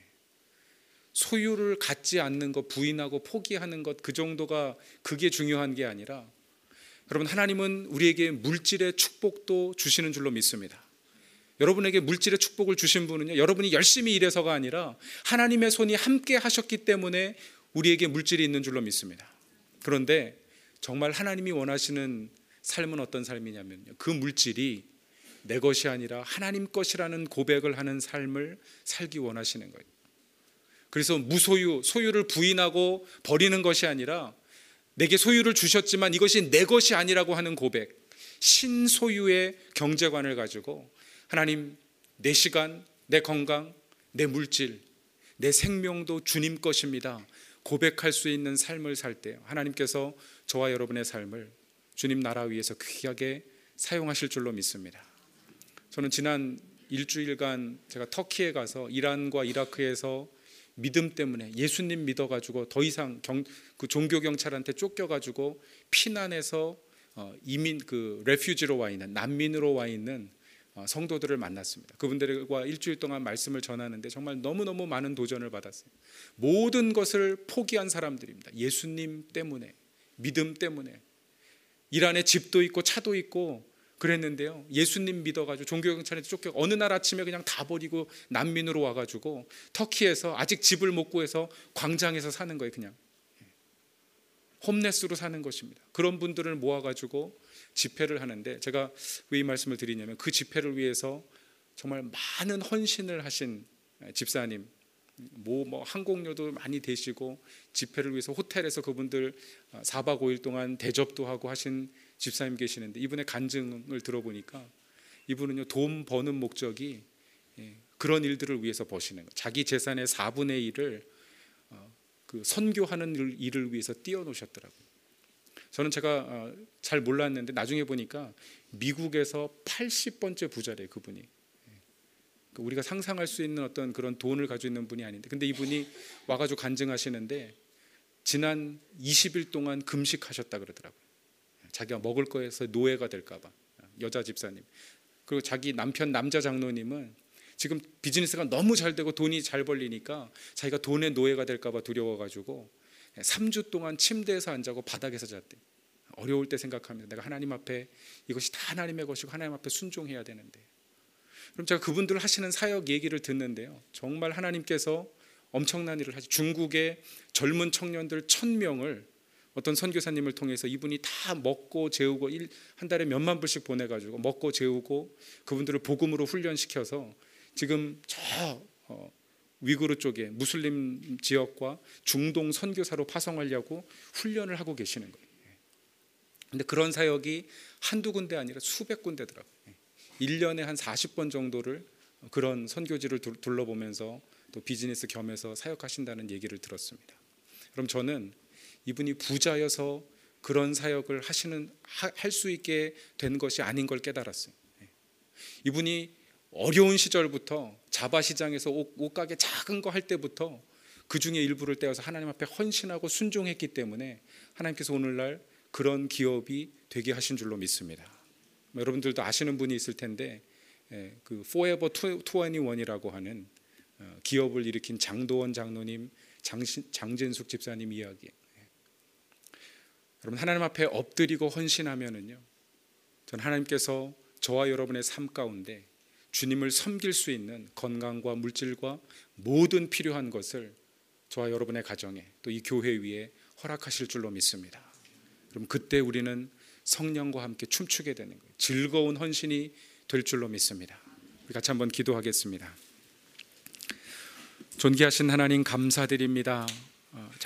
소유를 갖지 않는 것, 부인하고 포기하는 것, 그 정도가 그게 중요한 게 아니라 여러분 하나님은 우리에게 물질의 축복도 주시는 줄로 믿습니다. 여러분에게 물질의 축복을 주신 분은요 여러분이 열심히 일해서가 아니라 하나님의 손이 함께 하셨기 때문에 우리에게 물질이 있는 줄로 믿습니다. 그런데 정말 하나님이 원하시는 삶은 어떤 삶이냐면요 그 물질이 내 것이 아니라 하나님 것이라는 고백을 하는 삶을 살기 원하시는 거예요. 그래서 무소유, 소유를 부인하고 버리는 것이 아니라 내게 소유를 주셨지만 이것이 내 것이 아니라고 하는 고백, 신소유의 경제관을 가지고 하나님 내 시간, 내 건강, 내 물질, 내 생명도 주님 것입니다 고백할 수 있는 삶을 살 때 하나님께서 저와 여러분의 삶을 주님 나라 위에서 귀하게 사용하실 줄로 믿습니다. 저는 지난 일주일간 제가 터키에 가서 이란과 이라크에서 믿음 때문에 예수님 믿어가지고 더 이상 그 종교 경찰한테 쫓겨가지고 피난해서 이민 레퓨지로 와 있는 난민으로 와 있는 성도들을 만났습니다. 그분들과 일주일 동안 말씀을 전하는데 정말 너무너무 많은 도전을 받았어요. 모든 것을 포기한 사람들입니다. 예수님 때문에, 믿음 때문에. 이란에 집도 있고 차도 있고 그랬는데요 예수님 믿어가지고 종교경찰한테 쫓겨 어느 날 아침에 그냥 다 버리고 난민으로 와가지고 터키에서 아직 집을 못 구해서 광장에서 사는 거예요. 그냥 홈레스로 사는 것입니다. 그런 분들을 모아가지고 집회를 하는데 제가 왜 이 말씀을 드리냐면 그 집회를 위해서 정말 많은 헌신을 하신 집사님, 항공료도 많이 대시고 집회를 위해서 호텔에서 그분들 4박 5일 동안 대접도 하고 하신 집사님 계시는데 이분의 간증을 들어보니까 이분은요 돈 버는 목적이 그런 일들을 위해서 버시는 거예요. 자기 재산의 4분의 1을 그 선교하는 일을 위해서 띄워놓으셨더라고요. 저는 제가 잘 몰랐는데 나중에 보니까 미국에서 80번째 부자래요. 그분이. 우리가 상상할 수 있는 어떤 그런 돈을 가지고 있는 분이 아닌데 근데 이분이 와가지고 간증하시는데 지난 20일 동안 금식하셨다 그러더라고요. 자기가 먹을 거에서 노예가 될까 봐. 여자 집사님. 그리고 자기 남편 남자 장로님은 지금 비즈니스가 너무 잘 되고 돈이 잘 벌리니까 자기가 돈의 노예가 될까 봐 두려워가지고 3주 동안 침대에서 안 자고 바닥에서 잤대. 어려울 때 생각합니다. 내가 하나님 앞에 이것이 다 하나님의 것이고 하나님 앞에 순종해야 되는데. 그럼 제가 그분들 하시는 사역 얘기를 듣는데요, 정말 하나님께서 엄청난 일을 하시. 중국의 젊은 청년들 1000명을 어떤 선교사님을 통해서 이분이 다 먹고 재우고 한 달에 몇만 불씩 보내가지고 먹고 재우고 그분들을 복음으로 훈련시켜서 지금 저 위구르 쪽에 무슬림 지역과 중동 선교사로 파송하려고 훈련을 하고 계시는 거예요. 근데 그런 사역이 한두 군데 아니라 수백 군데더라고요. 1년에 한 40번 정도를 그런 선교지를 둘러보면서 또 비즈니스 겸해서 사역하신다는 얘기를 들었습니다. 그럼 저는 이분이 부자여서 그런 사역을 할 수 있게 된 것이 아닌 걸 깨달았어요. 이분이 어려운 시절부터 자바 시장에서 옷가게 작은 거 할 때부터 그 중에 일부를 떼어서 하나님 앞에 헌신하고 순종했기 때문에 하나님께서 오늘날 그런 기업이 되게 하신 줄로 믿습니다. 여러분들도 아시는 분이 있을 텐데 그 Forever 21이라고 하는 기업을 일으킨 장도원 장로님, 장진숙 집사님 이야기. 여러분, 하나님 앞에 엎드리고 헌신하면은요, 전 하나님께서 저와 여러분의 삶 가운데 주님을 섬길 수 있는 건강과 물질과 모든 필요한 것을 저와 여러분의 가정에 또 이 교회 위에 허락하실 줄로 믿습니다. 그럼 그때 우리는 성령과 함께 춤추게 되는 거예요. 즐거운 헌신이 될 줄로 믿습니다. 우리 같이 한번 기도하겠습니다. 존귀하신 하나님, 감사드립니다.